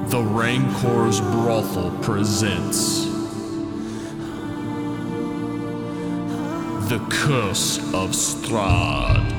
The Rancor's Brothel presents The Curse of Strahd.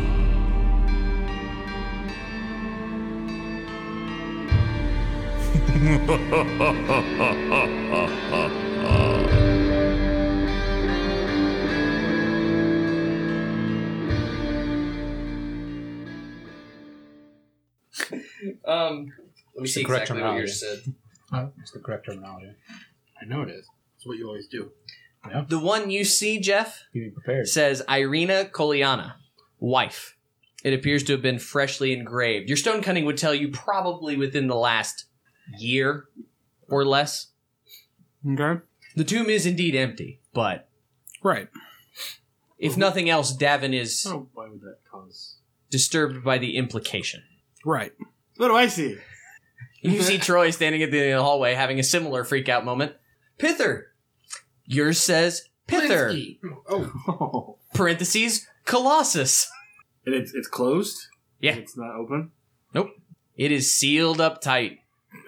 Let me see exactly what yours said. It's the correct terminology. I know it is. It's what you always do. Yeah. The one you see, Jeff, Be prepared. says Irina Koliana, wife. It appears to have been freshly engraved. Your stone cutting would tell you probably within the last year or less. Okay. The tomb is indeed empty, but Right. if nothing else, Davin is Oh, why would that cause? disturbed by the implication. Right. What do I see? You see Troy standing at the hallway having a similar freak-out moment. Pither. Yours says Pither. Blinsky. Oh. Parentheses, Colossus. And it's closed? Yeah. It's not open? Nope. It is sealed up tight.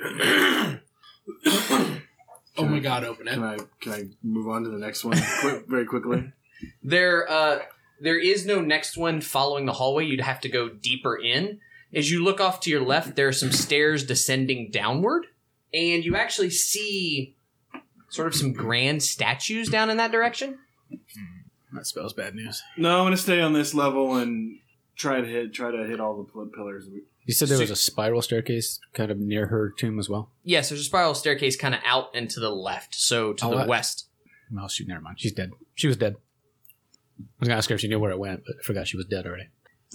Oh my god, open it. Can I move on to the next one very quickly? There is no next one following the hallway. You'd have to go deeper in. As you look off to your left, there are some stairs descending downward, and you actually see sort of some grand statues down in that direction. That spells bad news. No, I'm gonna stay on this level and try to hit all the pillars. You said there was a spiral staircase kind of near her tomb as well? Yes, there's a spiral staircase kind of out and to the left, so to the west. No, shoot, never mind. She's dead. She was dead. I was going to ask her if she knew where it went, but I forgot she was dead already.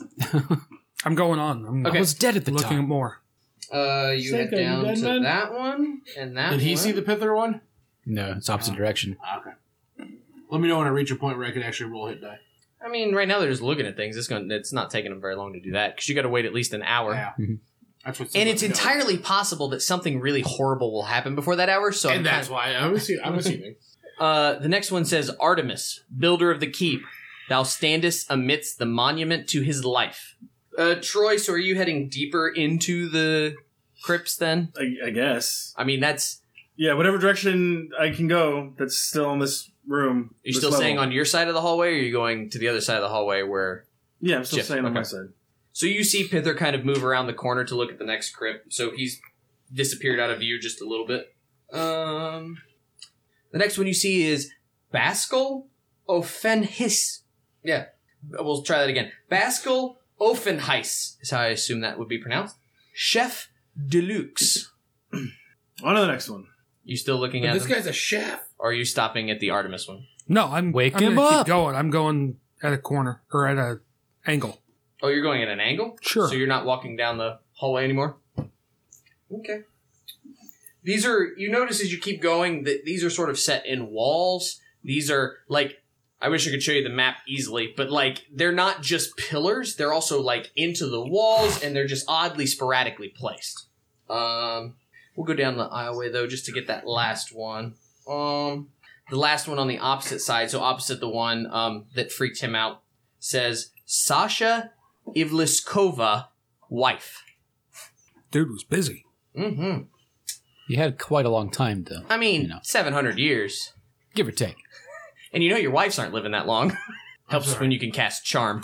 I'm going on. Okay. I was dead at the looking at time. more. You head down dead, to man? that one and that one. Did he see the Pither one? No, it's opposite direction. Okay. Let me know when I reach a point where I can actually roll hit die. I mean, right now they're just looking at things. It's not taking them very long to do that because you got to wait at least an hour. Yeah. That's what. And it's entirely possible that something really horrible will happen before that hour. So And that's why I'm assuming. The next one says, Artemis, builder of the keep, thou standest amidst the monument to his life. Troy, so are you heading deeper into the crypts then? I guess. I mean, that's... Yeah, whatever direction I can go that's still in this room. You're still staying on your side of the hallway, or are you going to the other side of the hallway where... Yeah, I'm still Jeff, staying on my okay. side. So you see Pither kind of move around the corner to look at the next crypt. So he's disappeared out of view just a little bit. The next one you see is Baskel Offenhis. Yeah, we'll try that again. Baskel Offenheis is how I assume that would be pronounced. Chef Deluxe. On to the next one. You still looking at This them? guy's a chef. Or are you stopping at the Artemis one? No, I'm Wake I'm him gonna up. Keep going. I'm going at a corner or at a angle. Oh, you're going at an angle? Sure. So you're not walking down the hallway anymore? Okay. These are, you notice as you keep going that these are sort of set in walls. These are like, I wish I could show you the map easily, but like, they're not just pillars. They're also like into the walls and they're just oddly sporadically placed. We'll go down the aisleway though, just to get that last one. The last one on the opposite side, so opposite the one that freaked him out, says Sasha Ivliskova, wife. Dude was busy. Mm-hmm. You had quite a long time, though. I mean, You know. 700 years. Give or take. And you know your wives aren't living that long. Helps when you can cast charm.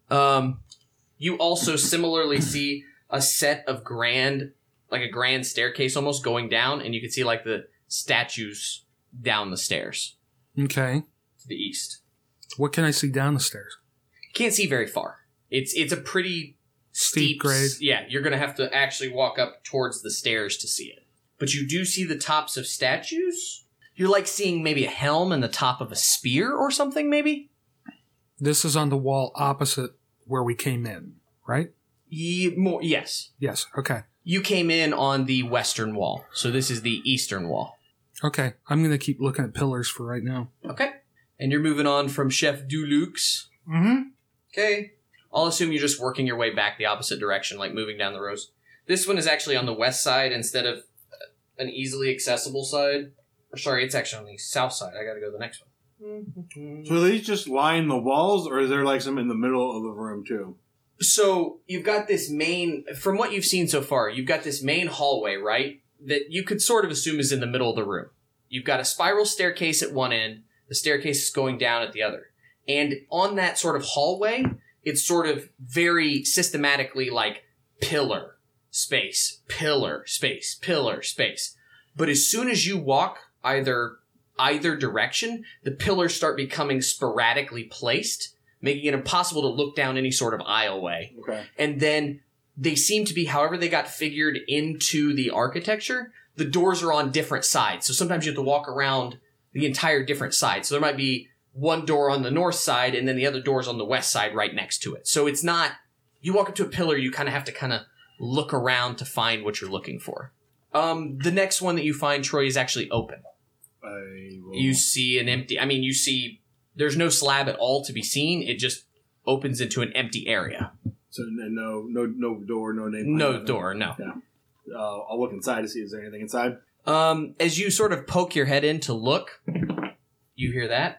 You also similarly see a set of grand staircase almost going down, and you can see like the statues down the stairs Okay. to the east. What can I see down the stairs? Can't see very far. It's a pretty Steep grade. Yeah, you're going to have to actually walk up towards the stairs to see it. But you do see the tops of statues. You're like seeing maybe a helm and the top of a spear or something, maybe? This is on the wall opposite where we came in, right? Yes. Yes. Okay. You came in on the western wall, so this is the eastern wall. Okay. I'm going to keep looking at pillars for right now. Okay. And you're moving on from Chef Dulux. Mm-hmm. Okay. I'll assume you're just working your way back the opposite direction, like moving down the rows. This one is actually on the west side instead of an easily accessible side. Or sorry, it's actually on the south side. I gotta go to the next one. So are these just line the walls, or is there like some in the middle of the room too? So you've got this main, from what you've seen so far, you've got this main hallway, right? that you could sort of assume is in the middle of the room. You've got a spiral staircase at one end. The staircase is going down at the other. And on that sort of hallway, it's sort of very systematically like pillar, space, pillar, space, pillar, space. But as soon as you walk either direction, the pillars start becoming sporadically placed, making it impossible to look down any sort of aisleway. Okay. And then they seem to be, however they got figured into the architecture, the doors are on different sides. So sometimes you have to walk around the entire different sides. So there might be one door on the north side and then the other door's on the west side right next to it. So it's not, you walk up to a pillar, you kind of have to kind of look around to find what you're looking for. The next one that you find, Troy, is actually open. You see an empty, there's no slab at all to be seen. It just opens into an empty area. So no door, no name. No door, no. Yeah. I'll look inside to see if there's anything inside. As you sort of poke your head in to look, you hear that.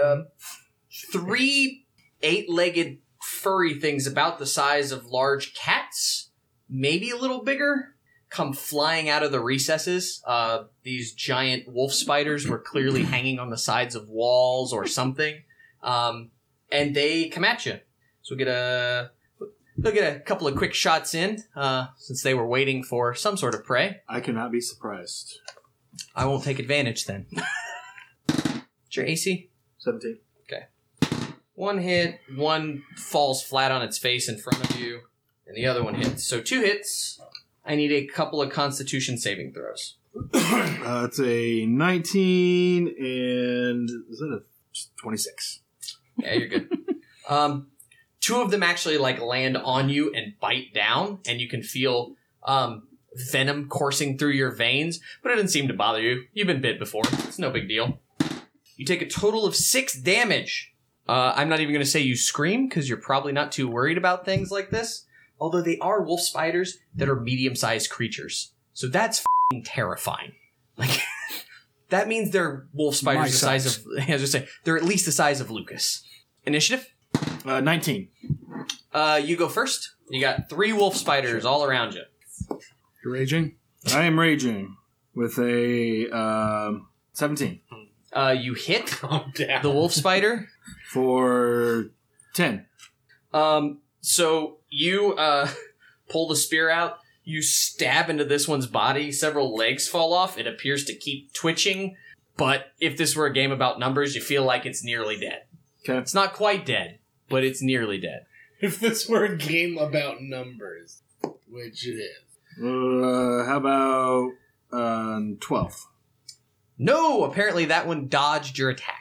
3 8-legged furry things about the size of large cats, maybe a little bigger, come flying out of the recesses. These giant wolf spiders were clearly hanging on the sides of walls or something. And they come at you. So they'll get a couple of quick shots in, since they were waiting for some sort of prey. I cannot be surprised. I won't take advantage then. What's your AC? 17. Okay. 1 hit, one falls flat on its face in front of you, and the other one hits. So 2 hits. I need a couple of Constitution saving throws. It's a 19 and is that a 26? Yeah, you're good. 2 of them actually like land on you and bite down, and you can feel venom coursing through your veins, but it doesn't seem to bother you. You've been bit before. It's no big deal. You take a total of 6 damage. I'm not even going to say you scream, because you're probably not too worried about things like this. Although they are wolf spiders that are medium-sized creatures. So that's f***ing terrifying. Like, that means they're wolf spiders the size of... I was going to say, they're at least the size of Lucas. Initiative? 19. You go first. You got 3 wolf spiders all around you. You're raging? I am raging with a 17. You hit the wolf spider. For 10. So you pull the spear out. You stab into this one's body. Several legs fall off. It appears to keep twitching. But if this were a game about numbers, you feel like it's nearly dead. Okay. It's not quite dead, but it's nearly dead. If this were a game about numbers, which it is. How about 12? No, apparently that one dodged your attack.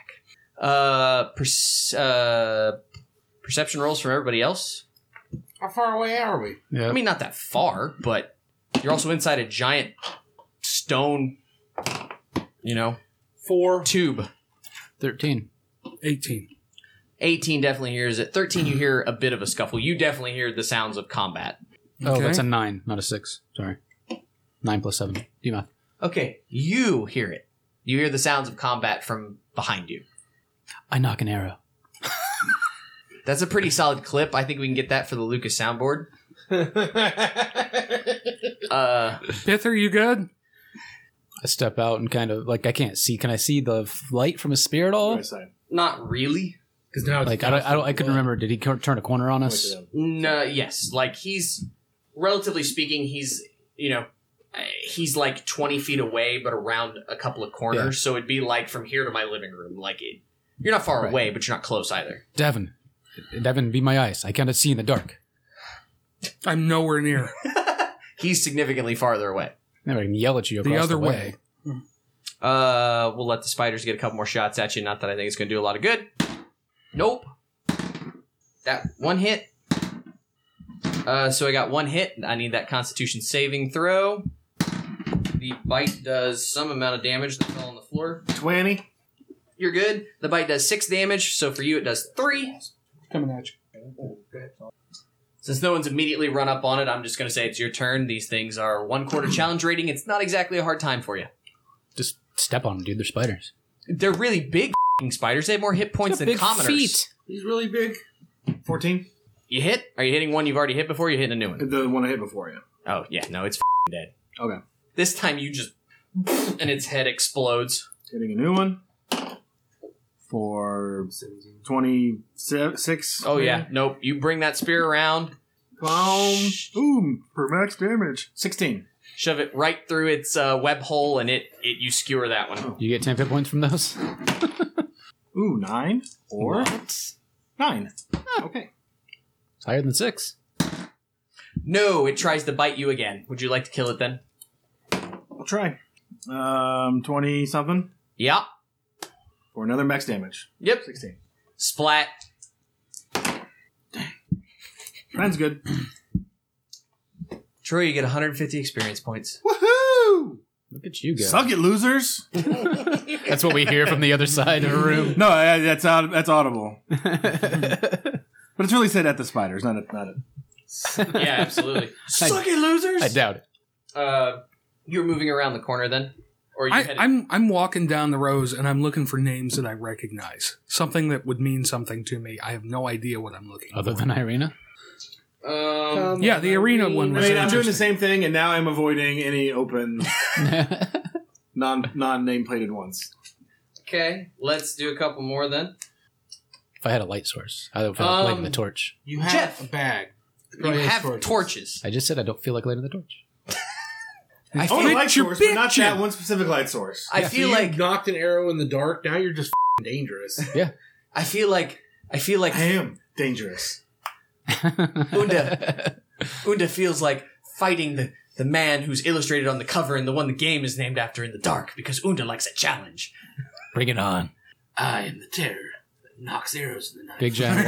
Perception rolls from everybody else. How far away are we? Yeah. I mean, not that far, but you're also inside a giant stone, 4. tube. 13. 18. 18 definitely hears it. 13, you hear a bit of a scuffle. You definitely hear the sounds of combat. Oh, Okay. that's a 9, not a 6. Sorry. 9 plus 7. Do math. Okay, you hear it. You hear the sounds of combat from behind you. I knock an arrow. That's a pretty solid clip. I think we can get that for the Lucas soundboard. Pither, you good? I step out and kind of, like, I can't see. Can I see the light from his spear at all? Right side. Not really. Because now it's Like, I couldn't remember. Did he turn a corner on us? No, yes. Like, he's, relatively speaking, he's like 20 feet away, but around a couple of corners. Yeah. So it'd be like from here to my living room. Like, you're not far Right. away, but you're not close either. Devin, be my eyes. I cannot see in the dark. I'm nowhere near. He's significantly farther away. Never can yell at you The across other the way. way. We'll let the spiders get a couple more shots at you. Not that I think it's going to do a lot of good. Nope. That one hit. So I got 1 hit. I need that Constitution saving throw. The bite does some amount of damage that fell on the floor. 20. You're good. The bite does 6 damage, so for you it does 3. Coming at you. Since no one's immediately run up on it, I'm just going to say it's your turn. These things are 1/4 challenge rating. It's not exactly a hard time for you. Just step on them, dude. They're spiders. They're really big f***ing spiders. They have more hit points than Big commoners. feet. He's really big. 14. You hit? Are you hitting one you've already hit before? Or you hitting a new one? The one I hit before you. Oh, yeah. No, it's f***ing dead. Okay. This time you just and its head explodes. Getting a new one for 26. Oh yeah, nope. You bring that spear around, Boom! For max damage. 16. shove it right through its web hole, and you skewer that one. You get 10 hit points from those? Ooh, 9 or 9. Okay. It's higher than 6. No, it tries to bite you again. Would you like to kill it then? I'll try. 20 something Yeah. for another max damage. Yep. 16. Splat. Friend's good. Troy, you get 150 experience points. Woohoo! Look at you go. Suck it, losers. That's what we hear from the other side of the room. No, that's audible. But it's really said at the spiders, not at. Yeah, absolutely. Suck it, losers! I doubt it. You're moving around the corner then? Or you headed- I'm walking down the rows and I'm looking for names that I recognize. Something that would mean something to me. I have no idea what I'm looking Other for. than Irina? Yeah, the arena one was I'm doing the interesting. same thing, and now I'm avoiding any open, non-name plated ones. Okay, let's do a couple more then. If I had a light source, I would feel like lighting the torch. You have Jeff. a bag. You have torches. I just said I don't feel like lighting the torch. I I feel, want a Bitch, light you're source, but not bitching. that one specific light source. I feel So you like knocked an arrow in the dark. Now you're just dangerous. I feel like I am dangerous. Unda feels like fighting the man who's illustrated on the cover and the one the game is named after in the dark because Unda likes a challenge. Bring it on. I am the terror that knocks arrows in the night. Big giant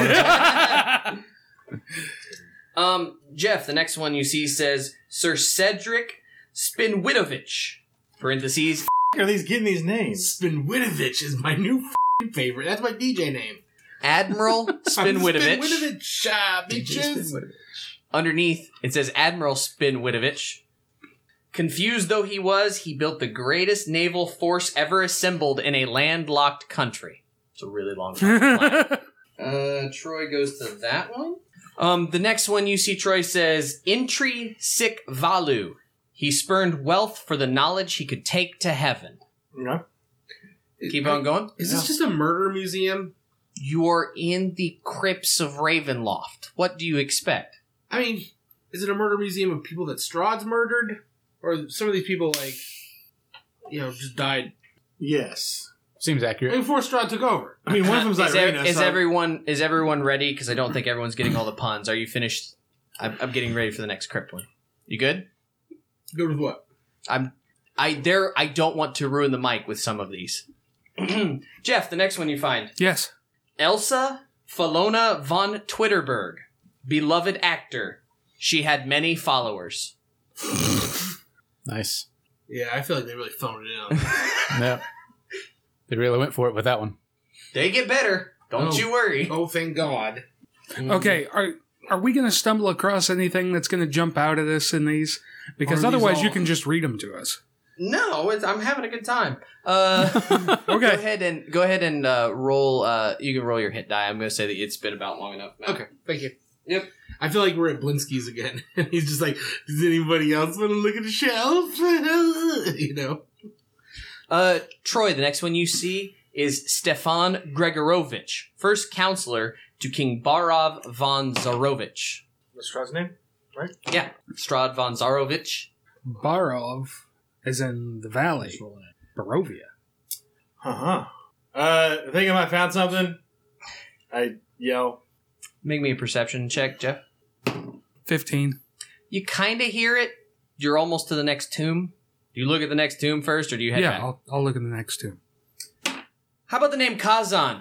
water. Jeff, the next one you see says Sir Cedric Spinwitovich. Parentheses. Are these getting these names? Spinwitovich is my new favorite. That's my DJ name. Admiral Spinwitovich. Spinwitovich, bitches. Underneath, it says Admiral Spinwitovich. Confused though he was, he built the greatest naval force ever assembled in a landlocked country. It's a really long line. Troy goes to that one. The next one you see, Troy says, Intri Sic Valu. He spurned wealth for the knowledge he could take to heaven. Yeah. Keep on going. Is this just a murder museum? You're in the crypts of Ravenloft. What do you expect? I mean, is it a murder museum of people that Strahd's murdered? Or some of these people, like, just died Yes. Seems accurate. before Strahd took over? I mean, one of them's Irina. Is so- everyone ready? Because I don't think everyone's getting all the puns. Are you finished? I'm getting ready for the next crypt one. You good? Good with what? I don't want to ruin the mic with some of these. Jeff, the next one you find. Yes. Elsa Falona von Twitterberg. Beloved actor. She had many followers. Nice. Yeah, I feel like they really phoned it in. Yep. They really went for it with that one. They get better. Don't Oh. you worry. Oh, thank God. Okay, are we going to stumble across anything that's going to jump out of this in these? Because Are these otherwise all- you can just read them to us. No, I'm having a good time. Okay. Go ahead and roll. You can roll your hit die. I'm going to say that it's been about long enough. Matt. Okay, thank you. Yep. I feel like we're at Blinsky's again. And he's just like, does anybody else want to look at the shelf? Troy, the next one you see is Stefan Gregorovich, first counselor to King Barov von Zarovich. What's Strahd's name? Yeah, Strahd von Zarovich. Barov, as in the valley. Barovia. Uh-huh. I think I might found something. I yell. Make me a perception check, Jeff. 15. You kind of hear it. You're almost to the next tomb. Do you look at the next tomb first, or do you head back? I'll look at the next two. How about the name Kazan?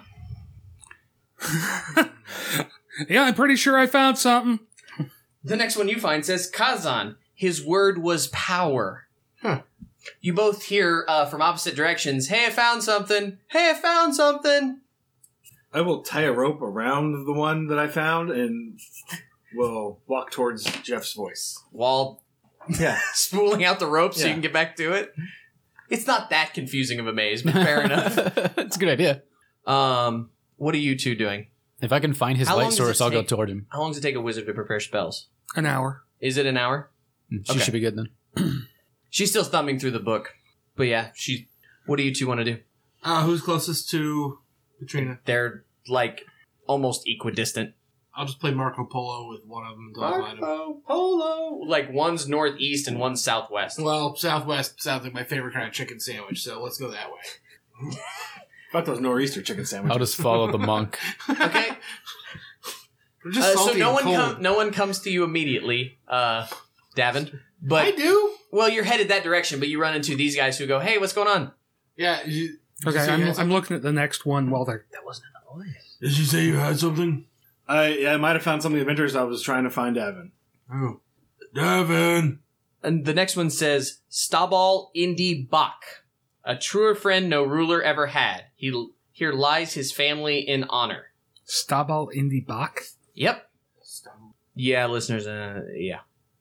Yeah, I'm pretty sure I found something. The next one you find says Kazan. His word was power. Huh. You both hear from opposite directions, hey, I found something. Hey, I found something. I will tie a rope around the one that I found and will walk towards Jeff's voice. While Yeah. spooling out the rope so you Yeah. can get back to it. It's not that confusing of a maze, but fair enough. It's a good idea. What are you two doing? If I can find his How long light does source, it I'll go take? toward him. How long does it take a wizard to prepare spells? An hour. Is it an hour? She Okay. should be good then. She's still thumbing through the book. But yeah, what do you two want to do? Who's closest to Katrina? They're like almost equidistant. I'll just play Marco Polo with one of them until I find him. Marco Polo. Like one's northeast and one's southwest. Well, Southwest sounds like my favorite kind of chicken sandwich, so let's go that way. Fuck those nor'easter chicken sandwiches. I'll just follow the monk. Okay. They're just So salty and cold. no one comes to you immediately, Davin. But I do? well, you're headed that direction, but you run into these guys who go, "Hey, what's going on?" Yeah. Okay, I'm looking at the next one while they're... That wasn't in the voice. Did you say you had something? I might have found something of interest. I was trying to find Davin. Oh. Davin! And the next one says, Stabal Indi Bach, a truer friend no ruler ever had. Here lies his family in honor. Stabal Indi Bach? Yep. Yeah, listeners, yeah.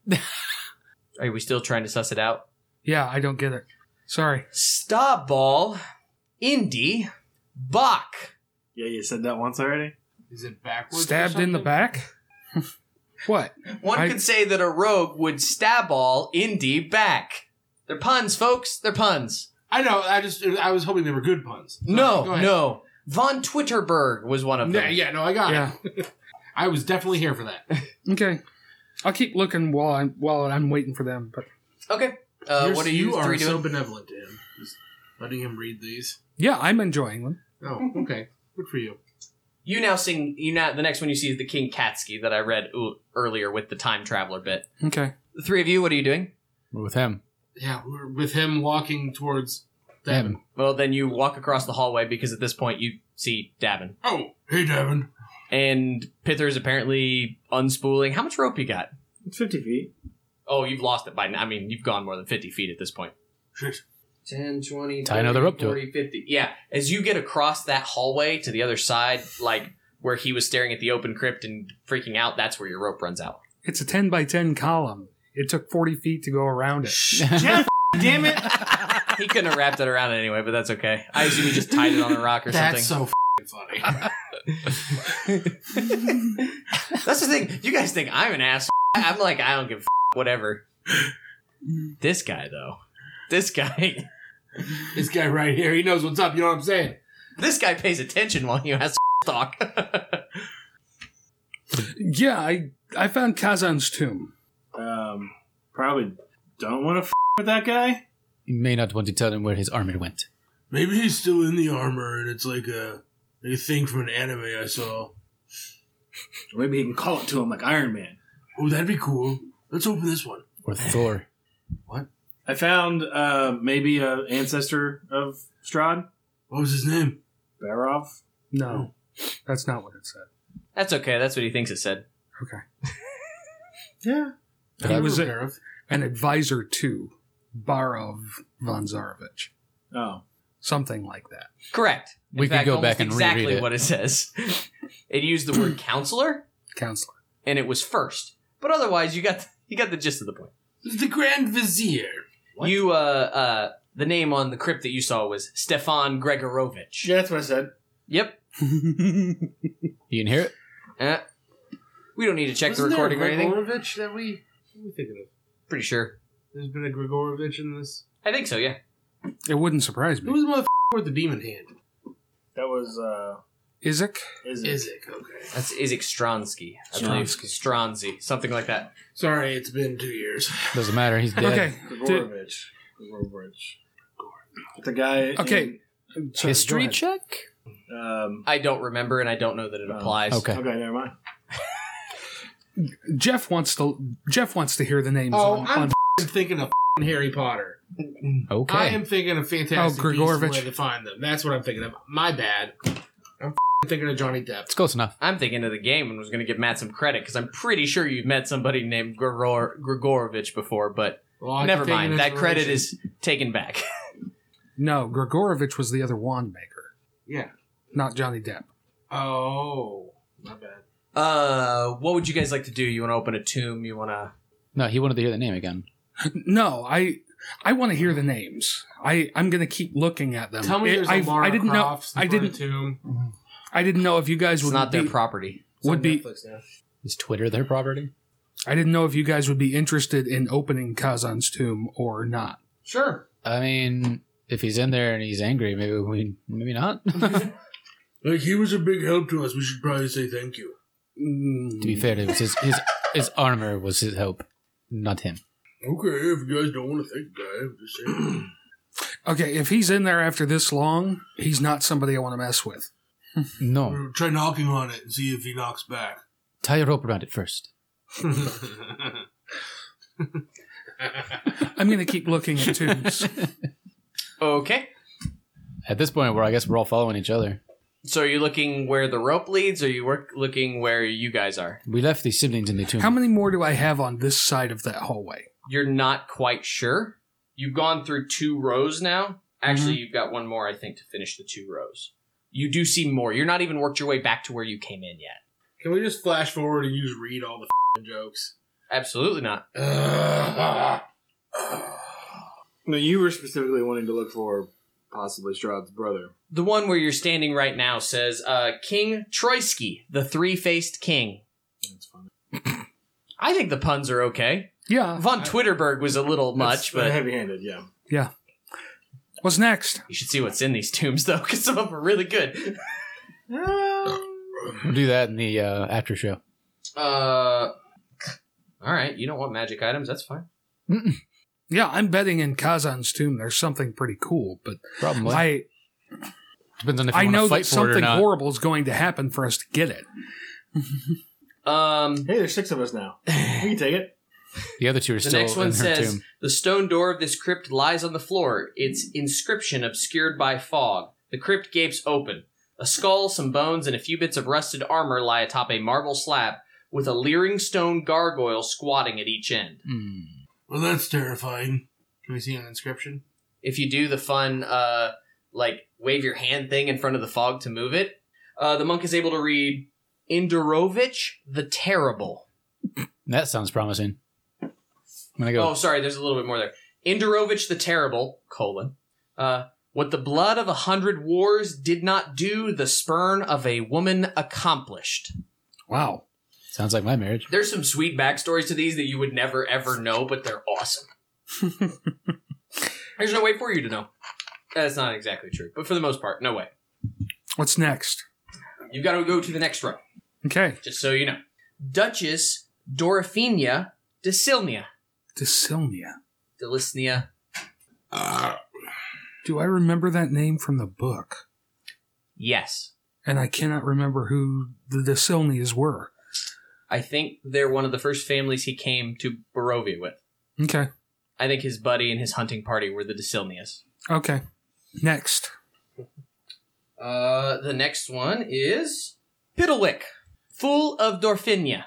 Are we still trying to suss it out? Yeah, I don't get it. Sorry. Stabal Indi Bach. Yeah, you said that once already? Is it backwards? Stabbed in the back? What? One could say that a rogue would stab all Indi back. They're puns, folks. They're puns. I know. I was hoping they were good puns. Sorry, go ahead. No. Von Twitterberg was one of them. Yeah, no, I got Yeah. it. I was definitely here for that. Okay. I'll keep looking while I'm waiting for them. But Okay. What are you three so doing? benevolent to him. Just letting him read these. yeah, I'm enjoying them. Oh, okay. Good for you. You now sing. The next one you see is the King Katsky that I read earlier with the time traveler bit. Okay. The three of you, what are you doing? We're with him. Yeah, we're with him walking towards Davin. Him. Well, then you walk across the hallway because at this point you see Davin. Oh, hey, Davin. And Pither is apparently unspooling. How much rope you got? It's 50 feet. Oh, you've lost it by now. I mean, you've gone more than 50 feet at this point. Shit. 10, 20, Tie another rope to 40, 50. Yeah. As you get across that hallway to the other side, like where he was staring at the open crypt and freaking out, that's where your rope runs out. It's a 10 by 10 column. It took 40 feet to go around it. Jeff, damn it! He couldn't have wrapped it around it anyway, but that's okay. I assume he just tied it on a rock or That's something. so funny. That's the thing. You guys think I'm an ass. I'm like, I don't give a whatever. This guy, though. This guy right here, he knows what's up. You know what I'm saying? This guy pays attention while you ask talk. Yeah, I found Kazan's tomb. Probably don't want to with that guy. You may not want to tell him where his armor went. Maybe he's still in the armor, and it's like a thing from an anime I saw. Or maybe he can call it to him like Iron Man. Oh, that'd be cool. Let's open this one. Or Thor. What? I found maybe an ancestor of Strahd. What was his name? Barov. No, that's not what it said. That's okay. That's what he thinks it said. Okay. Yeah. He was Barov. an advisor to Barov von Zarovich. Oh. Something like that. Correct. In We could fact, go almost back and exactly reread it. what it says. It used the word counselor, Counselor. and it was first. But otherwise, you got the gist of the point. The Grand Vizier. What? You, the name on the crypt that you saw was Stefan Gregorovich. Yeah, that's what I said. Yep. You can hear it? We don't need to check Wasn't the there recording a or anything. Gregorovich that what are we thinking of? Pretty sure. There's been a Gregorovich in this. I think so, yeah. It wouldn't surprise Who me. was the motherfucker with the demon hand? That was Isaac? Isaac, okay. That's Isaac Stronsky. I believe. Stronzy. Something like that. Sorry, it's been 2 years. Doesn't matter. He's dead. Okay. Gregorovich. The guy. Okay. Sorry, go History ahead. check? I don't remember, and I don't know that it applies. Okay. Okay, never mind. Jeff wants to hear the names Oh, on I'm thinking of Harry Potter. Okay. I am thinking of Fantastic Beasts and Gregorovich. Where to Find Them. That's what I'm thinking of. My bad. I'm thinking of Johnny Depp. It's close enough. I'm thinking of the game and was going to give Matt some credit because I'm pretty sure you've met somebody named Grigorovich before, but Well, I never can take mind. an That credit inspiration. is taken back. No, Gregorovich was the other wand maker, Yeah. not Johnny Depp. Oh, my bad. What would you guys like to do? You want to open a tomb? You want to... No, he wanted to hear the name again. No, I want to hear the names. I'm going to keep looking at them. Tell me there's a Lara I didn't know. Croft I before the didn't. tomb. I didn't know if you guys It's would not their be. property. It's on Would be. Netflix now. Is Twitter their property? I didn't know if you guys would be interested in opening Kazan's tomb or not. Sure. I mean, if he's in there and he's angry, maybe not. Like, he was a big help to us. We should probably say thank you. To be fair, it was his armor was his help, not him. Okay, if you guys don't want to thank the guy, I'm just saying. Okay, if he's in there after this long, he's not somebody I want to mess with. No, Try knocking on it and see if he knocks back. tie a rope around it first. I'm going to keep looking at tombs. Okay. At this point, I guess we're all following each other. So are you looking where the rope leads, or are you looking where you guys are? We left the siblings in the tomb. How many more do I have on this side of that hallway? You're not quite sure. You've gone through 2 rows now. Actually, you've got one more, I think, to finish the 2 rows. You do see more. You're not even worked your way back to where you came in yet. Can we just flash forward and you just read all the jokes? Absolutely not. No, you were specifically wanting to look for possibly Strahd's brother. The one where you're standing right now says, King Troisky, the 3-faced king. That's funny. I think the puns are okay. Yeah. Von Twitterberg was a little much, but heavy-handed, yeah. Yeah. What's next? you should see what's in these tombs, though, because some of them are really good. We'll do that in the after show. All right, you don't want magic items, that's fine. Yeah, I'm betting in Kazan's tomb there's something pretty cool, but Probably. Depends on if you I want know to that fight for it or something not. horrible is going to happen for us to get it. Hey, there's 6 of us now. We can take it. The other 2 are The still next one in her says, tomb. the stone door of this crypt lies on the floor, its inscription obscured by fog. The crypt gapes open. A skull, some bones, and a few bits of rusted armor lie atop a marble slab, with a leering stone gargoyle squatting at each end. Well, that's terrifying. Can we see an inscription? If you do the fun, wave your hand thing in front of the fog to move it, the monk is able to read, Indorovich the Terrible. That sounds promising. I'm gonna go. Oh, sorry, there's a little bit more there. Indorovich the Terrible, : what the blood of 100 wars did not do, the spurn of a woman accomplished. Wow. Sounds like my marriage. There's some sweet backstories to these that you would never, ever know, but they're awesome. There's no way for you to know. That's not exactly true, but for the most part, no way. What's next? You've got to go to the next row, Okay. just so you know. Duchess Dorothea Desilnia. Desilnia. Delisnia. Do I remember that name from the book? Yes. And I cannot remember who the Desilnias were. I think they're one of the first families he came to Barovia with. Okay. I think his buddy and his hunting party were the Desilnias. Okay. Next. The next one is Piddlewick, Fool of Dorfinia.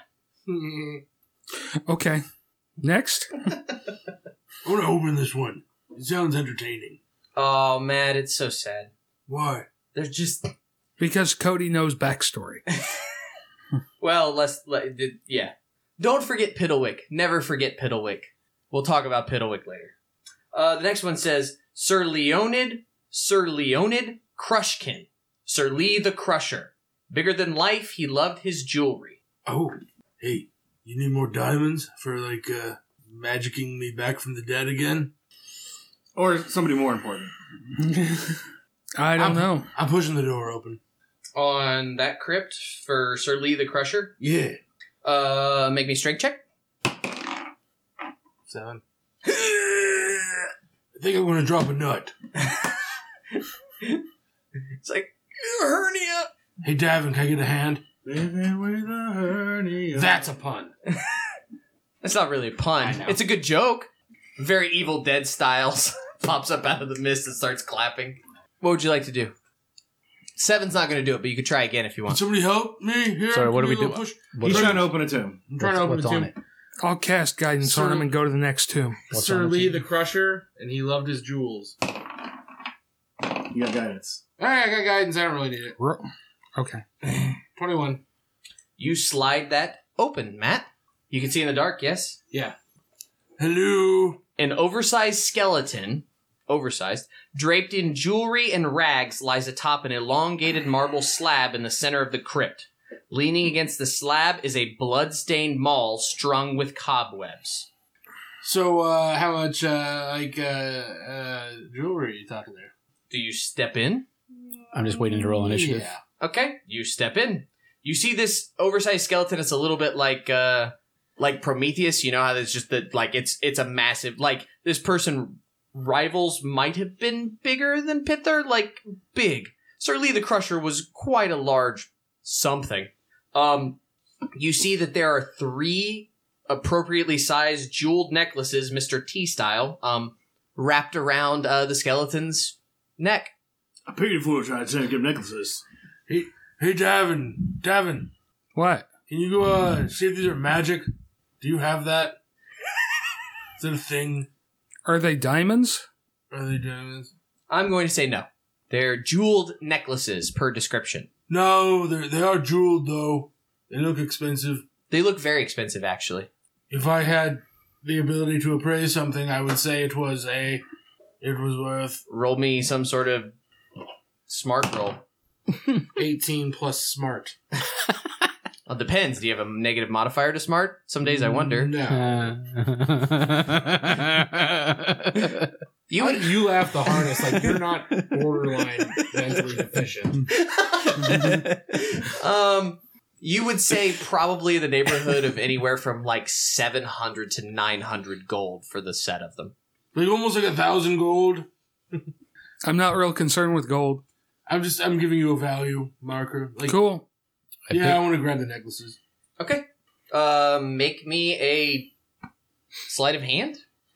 Okay. Next. I want to open this one. It sounds entertaining. Oh, Matt, it's so sad. Why? There's just... Because Cody knows backstory. Well, yeah. Don't forget Piddlewick. Never forget Piddlewick. We'll talk about Piddlewick later. The next one says, Sir Leonid Crushkin. Sir Lee the Crusher. Bigger than life, he loved his jewelry. Oh, hey, you need more diamonds for, magicking me back from the dead again? Or somebody more important. I don't know. I'm pushing the door open. On that crypt for Sir Lee the Crusher, Yeah. make me a strength check. 7. I think I'm going to drop a nut. It's like, hernia. Hey, Davin, can I get a hand? Living with a hernia. That's a pun. That's not really a pun. It's a good joke. Very Evil Dead styles. Pops up out of the mist and starts clapping. What would you like to do? 7's not going to do it, but you could try again if you Can want. somebody help me? Here, Sorry, what give do me we a do? little push. He's trying to open a tomb. I'm trying to open What's the on tomb. it? I'll cast guidance on him and go to the next tomb. What's Sir on the Lee tomb? the Crusher, and he loved his jewels. You got guidance. Alright, I got guidance. I don't really need it. Okay. 21. You slide that open, Matt. You can see in the dark, yes? Yeah. Hello. An oversized skeleton, draped in jewelry and rags, lies atop an elongated marble slab in the center of the crypt. Leaning against the slab is a blood-stained maul strung with cobwebs. So, how much, jewelry are you talking there? Do you step in? I'm just waiting to roll initiative. Yeah. Okay, you step in. You see this oversized skeleton. It's a little bit like Prometheus. You know how there's just it's a massive, like, this person rivals might have been bigger than Pither, like big. Sir Lee the Crusher was quite a large something. You see that there are 3 appropriately sized jeweled necklaces, Mr. T style, wrapped around the skeleton's neck. I paid you for trying to get necklaces. Hey, Davin. What? Can you go, see if these are magic? Do you have that? Is it a thing? Are they diamonds? Are they diamonds? I'm going to say no. They're jeweled necklaces per description. No, they are jeweled, though. They look expensive. They look very expensive, actually. If I had the ability to appraise something, I would say it was worth Roll me some sort of smart roll. 18 plus smart. Well, it depends. Do you have a negative modifier to smart? Some days I wonder. No. You laugh the hardest, like you're not borderline mentally deficient. You would say probably the neighborhood of anywhere from like 700 to 900 gold for the set of them. Like almost like 1,000 gold. I'm not real concerned with gold. I'm giving you a value marker. Like, Cool. I want to grab the necklaces. Okay. Make me a sleight of hand.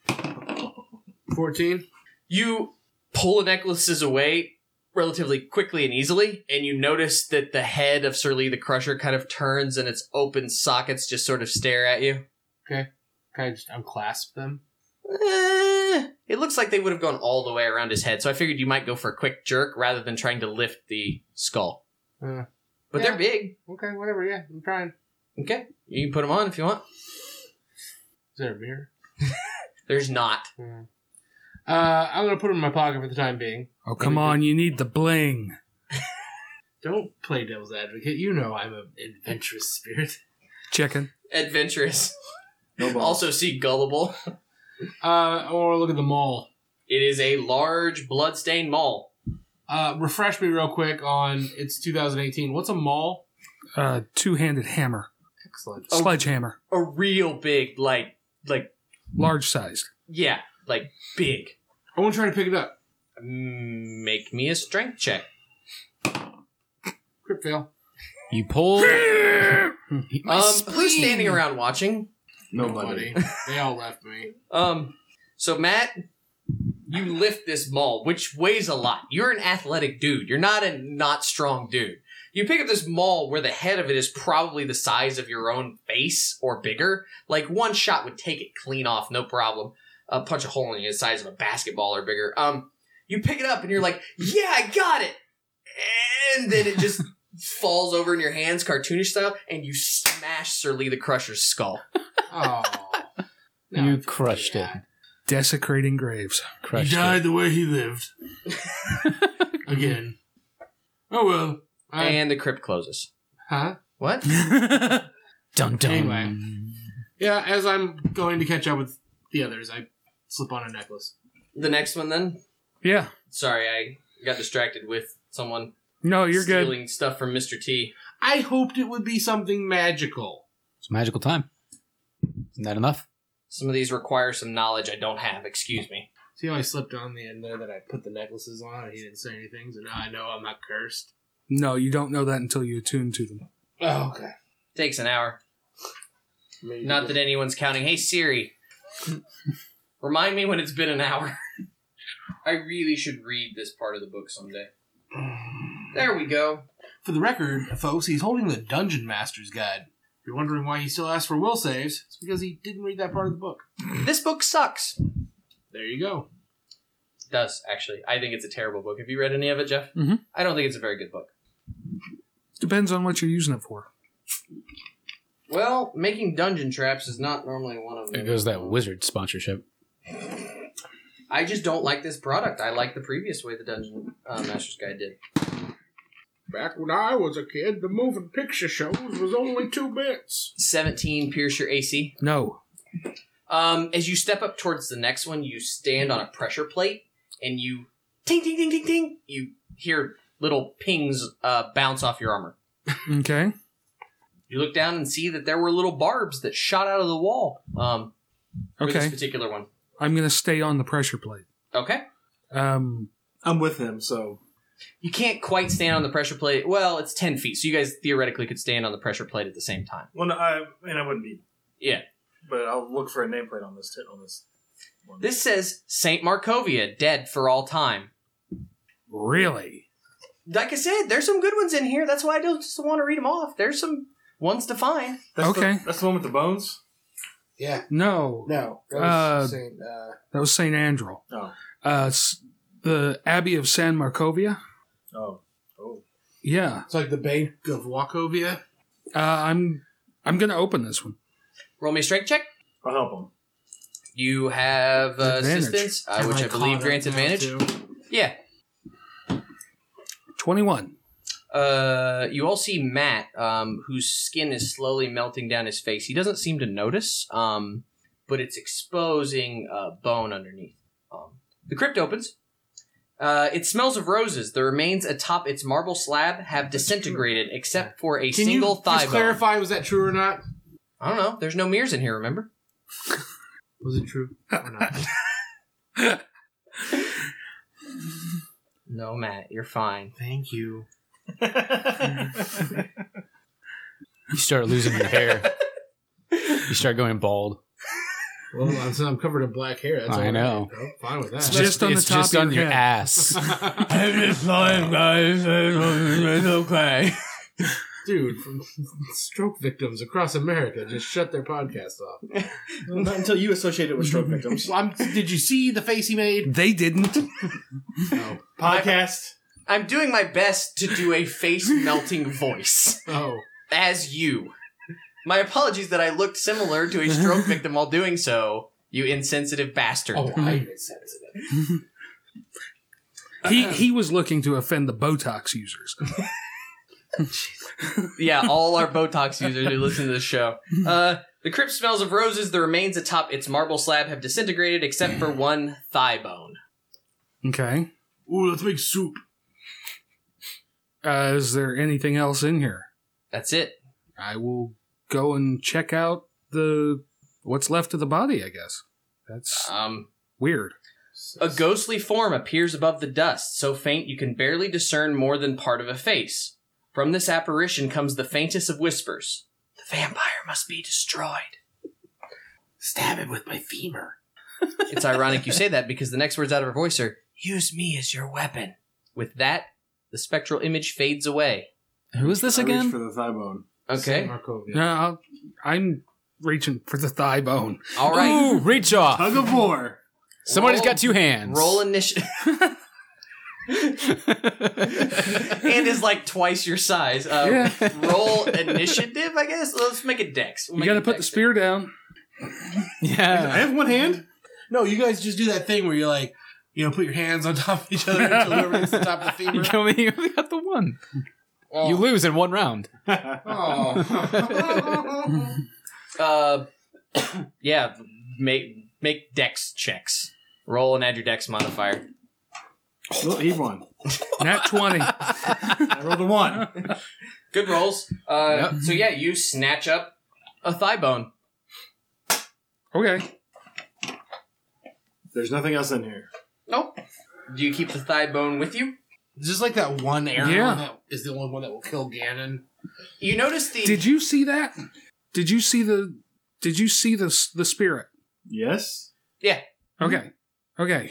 14. You pull the necklaces away relatively quickly and easily, and you notice that the head of Sir Lee the Crusher kind of turns and its open sockets just sort of stare at you. Okay. Can I just unclasp them? It looks like they would have gone all the way around his head, so I figured you might go for a quick jerk rather than trying to lift the skull. But yeah. they're big. Okay, whatever, yeah. I'm trying. Okay. You can put them on if you want. Is there a mirror? There's not. I'm going to put them in my pocket for the time being. Oh, come on. You need the bling. Don't play devil's advocate. You know I'm an adventurous spirit. Chicken. Adventurous. No balls. Also see gullible. I want to look at the mall. It is a large bloodstained mall. Refresh me real quick on, it's 2018. What's a mall? Two-handed hammer. Excellent. Sledgehammer. A real big, like Large sized. yeah, like big. I want to try to pick it up. Make me a strength check. Crit fail. You pull. Who's standing around watching? Nobody. They all left me. So Matt, you lift this maul, which weighs a lot. You're an athletic dude. You're not a not strong dude. You pick up this maul where the head of it is probably the size of your own face or bigger. Like one shot would take it clean off, no problem. Punch a hole in it the size of a basketball or bigger. You pick it up and you're like, yeah, I got it. And then it just falls over in your hands, cartoonish style, and you smash Sir Lee the Crusher's skull. Oh. You crushed it. Desecrating graves. Crushed He died it. the way he lived. Again. Oh well. And the crypt closes. Huh? What? Dun dun. Anyway. Yeah, as I'm going to catch up with the others, I slip on a necklace. The next one then? Yeah. Sorry, I got distracted with someone No, you're good. stealing stuff from Mr. T. I hoped it would be something magical. It's a magical time. Isn't that enough? Some of these require some knowledge I don't have. Excuse me. See how I slipped on the end there that I put the necklaces on and he didn't say anything, so now I know I'm not cursed. No, you don't know that until you attune to them. Oh, okay. Takes an hour. Not that anyone's counting. Hey, Siri. Remind me when it's been an hour. I really should read this part of the book someday. There we go. For the record, folks, he's holding the Dungeon Master's Guide. If you're wondering why he still asks for will saves, it's because he didn't read that part of the book. This book sucks. There you go. It does, actually. I think it's a terrible book. Have you read any of it, Jeff? Mhm. I don't think it's a very good book. Depends on what you're using it for. Well, making dungeon traps is not normally one of them. There goes that wizard sponsorship. I just don't like this product. I like the previous way the Dungeon Master's Guide did. Back when I was a kid, the moving picture shows was only 2 bits. 17 pierce your AC. No. As you step up towards the next one, you stand on a pressure plate, and you ting, ting, ting, ting, ting. You hear little pings bounce off your armor. Okay. You look down and see that there were little barbs that shot out of the wall. For this Okay. particular one. I'm going to stay on the pressure plate. Okay. I'm with him, so You can't quite stand on the pressure plate. Well, it's 10 feet, so you guys theoretically could stand on the pressure plate at the same time. well, no, I wouldn't be, Yeah. but I'll look for a nameplate on this. One. This says Saint Markovia, dead for all time. Really? Like I said, there's some good ones in here. That's why I don't just want to read them off. There's some ones to find. That's Okay. that's the one with the bones. Yeah. No. No. That was Saint, That was St. Andrew. Oh, The Abbey of San Markovia. oh. Yeah. it's like the Bank of Wachovia. I'm going to open this one. Roll me a strength check. I'll help him. You have Advantage. assistance, Am which I believe caught grants up now, advantage. too? Yeah. 21. You all see Matt, whose skin is slowly melting down his face. He doesn't seem to notice, but it's exposing bone underneath. The crypt opens. It smells of roses. The remains atop its marble slab have disintegrated, except for a Can single you thigh just bone. clarify, was that true or not? I don't know. There's no mirrors in here, remember? Was it true or not? No, Matt, you're fine. Thank you. You start losing your hair. You start going bald. Well, I'm covered in black hair. That's I all know. right. Oh, fine with that. Just on the It's top just of on your your head. ass. I'm just fine, guys. It's okay. Dude, from stroke victims across America just shut their podcast off. Well, not until you associate it with stroke victims. Did you see the face he made? They didn't. No. Podcast. I'm doing my best to do a face-melting voice. Oh. As you. My apologies that I looked similar to a stroke victim while doing so, you insensitive bastard. Oh, I'm insensitive. He was looking to offend the Botox users. Yeah, all our Botox users who listen to this show. The crypt smells of roses. The remains atop its marble slab have disintegrated except for one thigh bone. Okay. Ooh, let's make soup. Is there anything else in here? That's it. I will go and check out what's left of the body, I guess. That's weird. A ghostly form appears above the dust, so faint you can barely discern more than part of a face. From this apparition comes the faintest of whispers. The vampire must be destroyed. Stab him with my femur. It's ironic you say that because the next words out of her voice are, use me as your weapon. With that, the spectral image fades away. Who is this I reach again? for the thigh bone. Okay. Markovia. No, I'm reaching for the thigh bone. All right. Ooh, reach off. Tug of war. Somebody's Roll- got two hands. Roll initiative. And is like twice your size. Yeah. Roll initiative, I guess. Let's make it dex. We'll You make got to it put the dex. spear down. I Yeah. have one hand. No, you guys just do that thing where you're like, put your hands on top of each other until whoever hits the top of the You femur. only got the one. Oh. You lose in one round. Yeah, make dex checks. Roll and add your dex modifier. Well, he won. Nat 20. I rolled a 1. Good rolls. Yep. So yeah, you snatch up a thigh bone. Okay. There's nothing else in here. Nope. Do you keep the thigh bone with you? Is this like that one arrow Yeah. that is the only one that will kill Ganon? You notice the Did you see that? Did you see the spirit? Yes. yeah. Okay. Okay.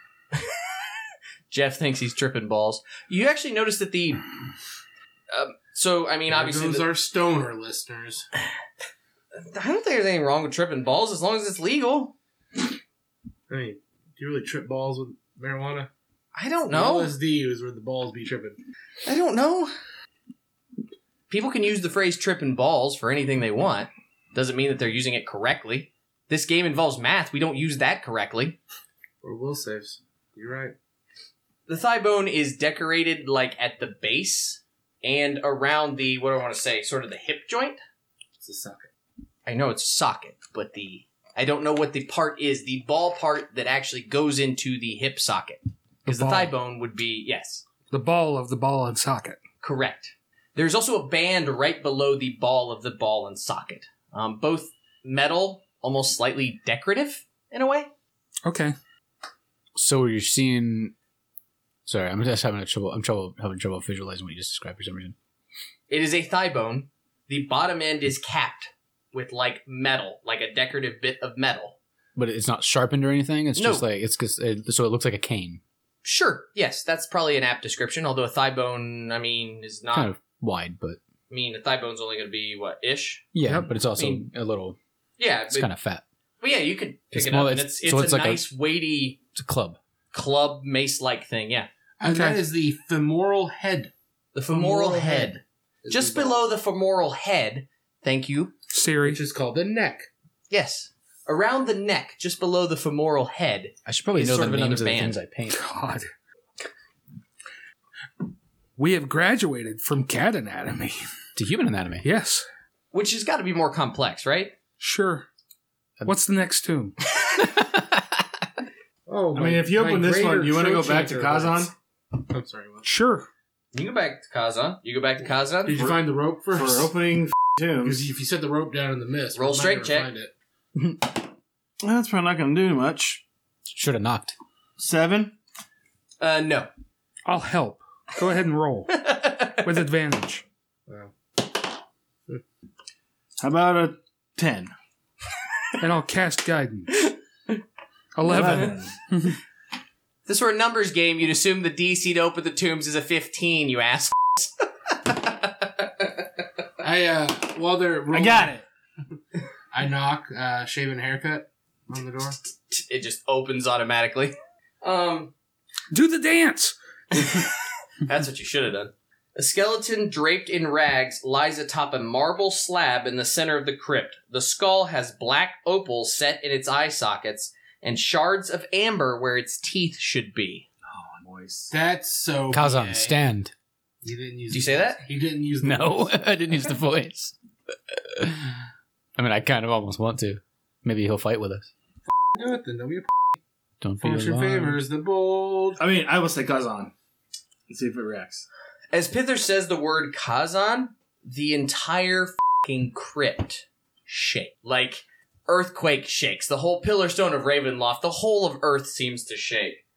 Jeff thinks he's tripping balls. You actually notice that the so I mean obviously those are stoner listeners. I don't think there's anything wrong with tripping balls as long as it's legal. I mean, do you really trip balls with marijuana? I don't know. LSD is where the balls be tripping. I don't know. People can use the phrase tripping balls for anything they want. Doesn't mean that they're using it correctly. This game involves math. We don't use that correctly. Or will saves. You're right. The thigh bone is decorated like at the base and around the, what do I want to say, sort of the hip joint. It's a socket. I know it's a socket, but the I don't know what the part is. The ball part that actually goes into the hip socket. Because the ball. thigh bone would be, yes. The ball of the ball and socket. Correct. There's also a band right below the ball of the ball and socket. Both metal, almost slightly decorative in a way. Okay. So you're seeing. Sorry, I'm just having trouble visualizing what you just described for some reason. It is a thigh bone. The bottom end is capped with like metal, like a decorative bit of metal. But it's not sharpened or anything. It's No. just like so it looks like a cane, Sure, yes, that's probably an apt description. Although a thigh bone, I mean, is not. kind of wide, but I mean, a thigh bone's only going to be what ish. yeah, Yep. but it's also I mean, a little. Yeah, It's kind of fat. Well, yeah, you could pick It's it more- up, and it's- it's so a it's like nice, weighty It's a club. club mace-like thing. Yeah, And Okay. that is the femoral head. the femoral Femoral head, head. just below the femoral head. Thank you. Siri. Which is called the neck. Yes, around the neck, just below the femoral head. I should probably It's know sort the of another names of the band. things I paint. God. We have graduated from cat anatomy. To human anatomy. Yes. Which has got to be more complex, right? Sure. What's the next tomb? Oh, I mean, if you open this one, you want to go back to Kazan? I'm sorry. What? Sure. You go back to Kazan. You go back to Kazan. Did you find the rope first? For opening tombs. Because if you set the rope down in the mist, Roll we might strength never check. find it. That's probably not going to do much. Should have knocked. 7. No. I'll help. Go ahead and roll. With advantage. How about a 10? And I'll cast guidance. 11. If this were a numbers game, you'd assume the DC to open the tombs is a 15, you ass. While they're I rolling, got it. I knock, shaven haircut on the door. It just opens automatically. Do the dance. That's what you should have done. A skeleton draped in rags lies atop a marble slab in the center of the crypt. The skull has black opals set in its eye sockets and shards of amber where its teeth should be. Moist. That's so. Kazan, gay. stand. He didn't use. Did you the say voice. that? He didn't use. The No, voice. I didn't use the voice. I mean, I kind of almost want to. Maybe he'll fight with us. Do it then. Don't be a Don't be fortune alarmed. favors the bold. I mean, I will say Kazan. Let's see if it reacts. As Pither says the word Kazan, the entire fucking crypt shakes. Like, earthquake shakes. The whole pillar stone of Ravenloft, the whole of Earth seems to shake.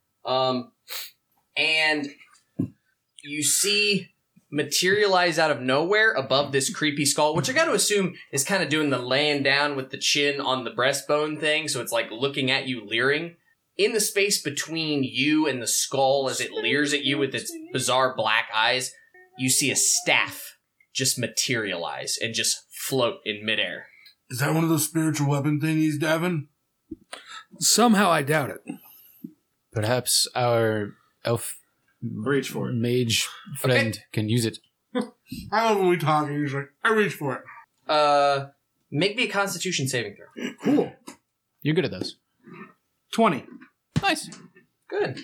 And you see materialize out of nowhere above this creepy skull, which I got to assume is kind of doing the laying down with the chin on the breastbone thing, so it's like looking at you leering. In the space between you and the skull as it leers at you with its bizarre black eyes, you see a staff just materialize and just float in midair. Is that one of those spiritual weapon thingies, Davin? Somehow I doubt it. Perhaps our elf Reach for it. mage friend can use it. I love when we talk and he's like, I reach for it. Make me a Constitution saving throw. Cool. You're good at those. 20. Nice. Good.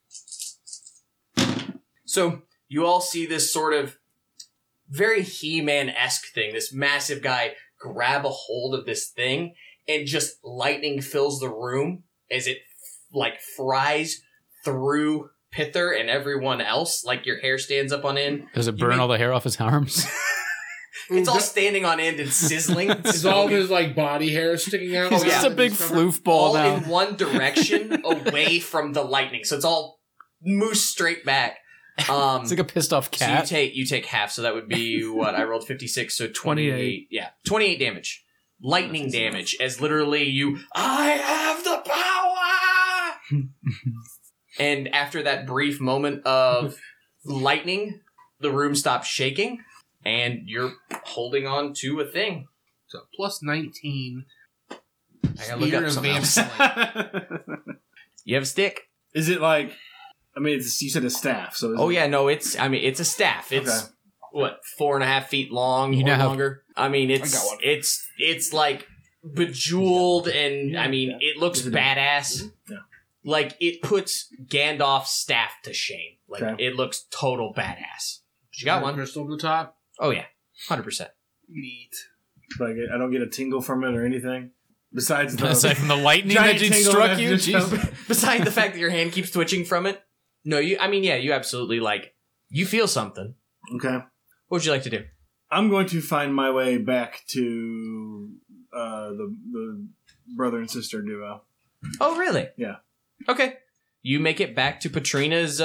So, you all see this sort of very He-Man-esque thing. This massive guy grab a hold of this thing, and just lightning fills the room as it, like, fries through Pither and everyone else. Like, your hair stands up on end. Does it burn all the hair off his arms? It's all standing on end and sizzling. Is all of his like body hair sticking out? He's yeah. just a big floof ball all now. in one direction away from the lightning. So it's all moose straight back. It's like a pissed off So cat. you take half, so that would be what I rolled 56, so 28. 28. Yeah, 28 damage. Lightning damage, as literally I have the power! And after that brief moment of lightning, the room stops shaking, and you're holding on to a thing. So plus 19. I gotta look Spear up of something Vamp else. Slate. You have a stick? Is it like... I mean, it's, you said a staff, so... Oh yeah, no, it's a staff. It's Okay. what, 4.5 feet long You or know how- longer. I mean, I got one. it's like bejeweled, and I mean, it looks badass. Yeah. Like it puts Gandalf's staff to shame. Like Okay. it looks total badass. But you got one. Crystal up the top. Oh yeah, 100%. Neat. Like, I don't get a tingle from it or anything? Besides the Aside from the lightning giant that tangle struck that you, just jeez. fell- Besides the fact that your hand keeps twitching from it. No, you absolutely you feel something. Okay. What would you like to do? I'm going to find my way back to the brother and sister duo. Oh, really? Yeah. Okay. You make it back to Patrina's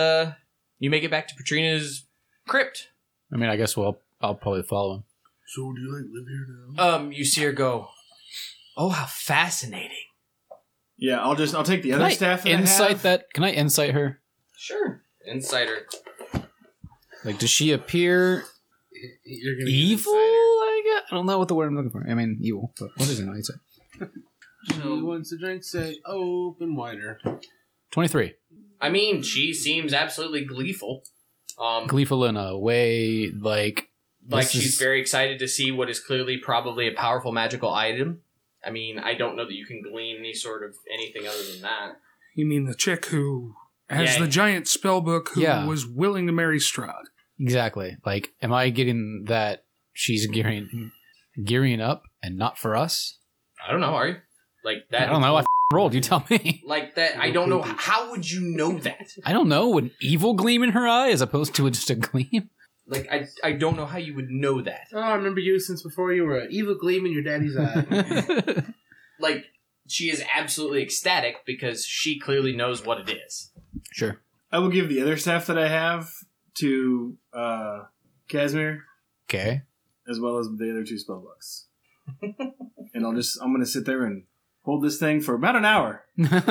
crypt. I mean, I guess I'll probably follow him. So do you live here now? You see her go, oh, how fascinating. Yeah, I'll take the other staff that I have. Can I insight her? Sure. Insider. Like, does she appear You're gonna evil? I don't know what the word I'm looking for. I mean, evil. But what is an insight? She wants to drink, say, open wider. 23. I mean, she seems absolutely gleeful. Gleeful in a way, like She's very excited to see what is clearly probably a powerful magical item. I mean, I don't know that you can glean anything other than that. You mean the chick who has Yeah. the giant spell book who Yeah. was willing to marry Strahd? Exactly. Like, am I getting that she's gearing up and not for us? I don't know, are you? Like that. I don't know. I rolled. You tell me. Like that. I don't know. How would you know that? I don't know. An evil gleam in her eye as opposed to just a gleam? Like, I don't know how you would know that. Oh, I remember you since before you were an evil gleam in your daddy's eye. Like, she is absolutely ecstatic because she clearly knows what it is. Sure. I will give the other staff that I have to Casimir, Okay. as well as the other two spellbooks. And I'm going to sit there and hold this thing for about an hour.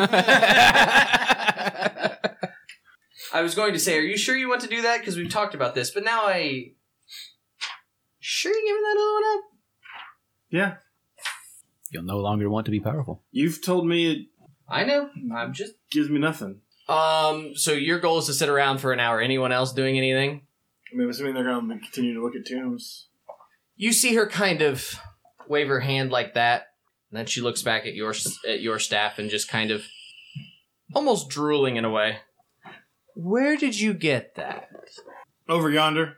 I was going to say, are you sure you want to do that? Because we've talked about this, but now Sure you're giving that other one up? Yeah. You'll no longer want to be powerful. You've told me it I know. I'm just... gives me nothing. So your goal is to sit around for an hour. Anyone else doing anything? I mean, I'm assuming they're going to continue to look at tombs. You see her kind of wave her hand like that, and then she looks back at your staff and just kind of almost drooling in a way. Where did you get that? Over yonder.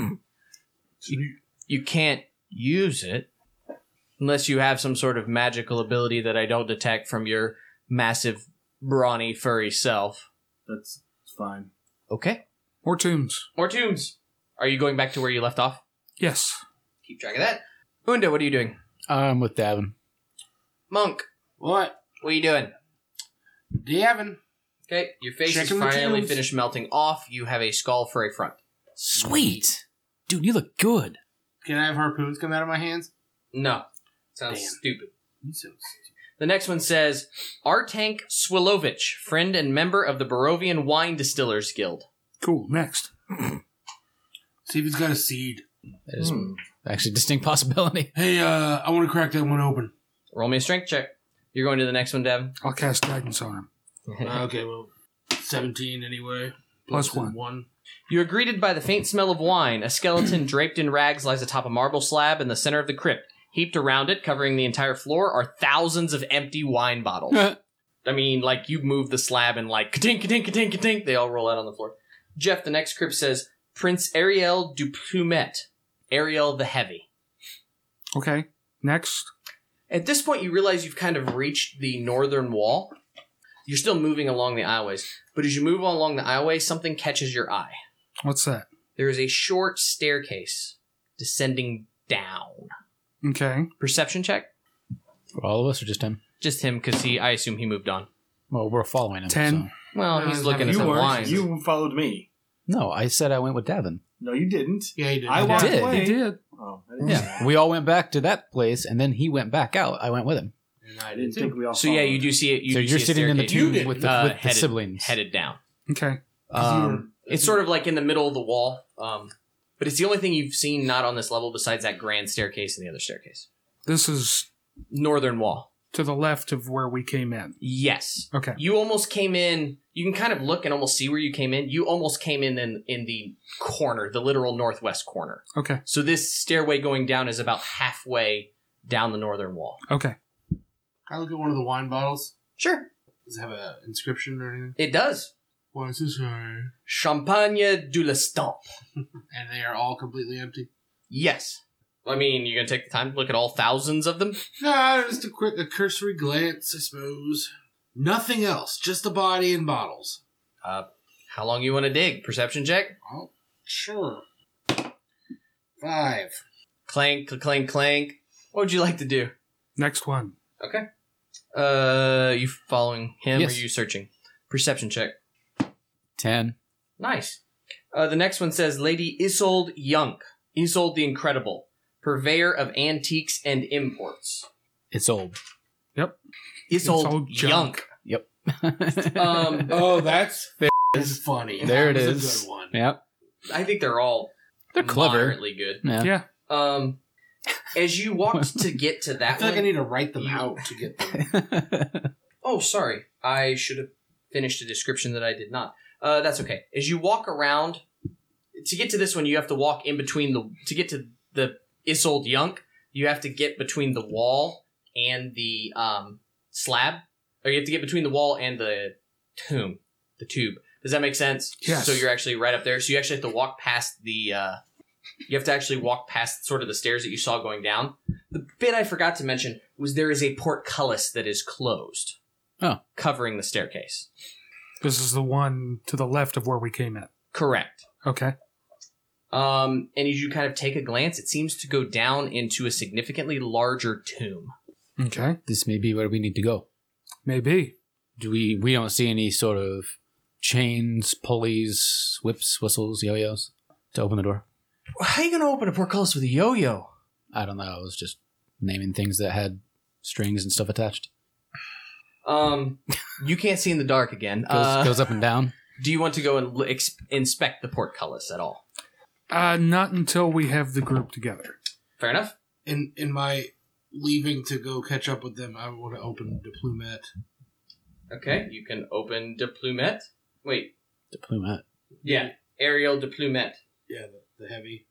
You can't use it unless you have some sort of magical ability that I don't detect from your massive, brawny, furry self. That's fine. Okay. More tombs. More tombs. Are you going back to where you left off? Yes. Keep track of that. Unda, what are you doing? I'm with Davin. Monk, What? what are you doing? Davin. Okay, your face Checking is the finally tombs. finished melting off. You have a skull for a front. Sweet. Dude, you look good. Can I have harpoons come out of my hands? No. Sounds Damn. stupid. You so stupid. The next one says, Artank Swilovich, friend and member of the Barovian Wine Distillers Guild. Cool. Next. See if he's got a seed. That is actually a distinct possibility. Hey, I want to crack that one open. Roll me a strength check. You're going to the next one, Devin. I'll cast guidance on him. Okay, well, 17 anyway. Plus one. 1. You are greeted by the faint smell of wine. A skeleton draped in rags lies atop a marble slab in the center of the crypt. Heaped around it, covering the entire floor, are thousands of empty wine bottles. I mean, like, you move the slab and like, ka-tink, ka-tink, ka-tink, ka-tink, they all roll out on the floor. Jeff, the next crypt says, Prince Ariel du Plumet. Ariel the Heavy. Okay. Next. At this point, you realize you've kind of reached the northern wall. You're still moving along the aisleways. But as you move along the aisleway, something catches your eye. What's that? There is a short staircase descending down. Okay. Perception check? For all of us or just him? Just him, because I assume he moved on. Well, we're following him. 10. so- Well, No, he's he's looking having- at You some weren't. wine. You followed me. No, I said I went with Davin. No, you didn't. Yeah, he did. I He walked did. away. He did. Oh, I didn't, Yeah. We all went back to that place, and then he went back out. I went with him. And I I did didn't think too. we all So yeah, followed. you do see it. So you're sitting in the tomb with the headed, siblings. headed down. Okay. It's sort of like in the middle of the wall, but it's the only thing you've seen not on this level besides that grand staircase and the other staircase. This is Northern wall. to the left of where we came in. Yes. Okay. You almost came in. You can kind of look and almost see where you came in. You almost came in the corner, the literal northwest corner. Okay. So this stairway going down is about halfway down the northern wall. Okay. Can I look at one of the wine bottles? Sure. Does it have an inscription or anything? It does. What is this? Champagne du l'Estampe. And they are all completely empty. Yes. I mean, you gonna take the time to look at all thousands of them? No, just a cursory glance, I suppose. Nothing else, just the body and bottles. How long you want to dig? Perception check? Oh, sure. 5. Clank, clank, clank. What would you like to do? Next one. Okay. You following him Yes. or are you searching? Perception check. 10. Nice. The next one says Lady Isolde Yunk. Isolde the Incredible. Purveyor of antiques and imports. It's old. Yep. Isolde old junk. Yunk. Yep. Oh, that's funny. There That it was is. a good one. Yep. I think they're all They're clever. moderately good. Yeah. Yeah. As you walked to get to I that feel one... like I need to write them out to get them. Oh, sorry. I should have finished a description that I did not. That's okay. As you walk around, to get to this one, you have to walk in between to get to the Isolde Yunk, you have to get between the wall and the slab. Or you have to get between the wall and the tomb. The tube. Does that make sense? Yes. So you're actually right up there. So you actually have to walk past the... you have to actually walk past sort of the stairs that you saw going down. The bit I forgot to mention was there is a portcullis that is closed. Oh. Covering the staircase. This is the one to the left of where we came in. Correct. Okay. And as you kind of take a glance, it seems to go down into a significantly larger tomb. Okay. This may be where we need to go. Maybe. Do we don't see any sort of chains, pulleys, whips, whistles, yo-yos to open the door? How are you going to open a portcullis with a yo-yo? I don't know. I was just naming things that had strings and stuff attached. You can't see in the dark again. Goes up and down. Do you want to go and inspect the portcullis at all? Not until we have the group together. Fair enough. In my leaving to go catch up with them, I want to open the Plumette. Okay, you can open de Plumette. Wait. The plumet. Yeah, Ariel de Plumette. Yeah, the heavy.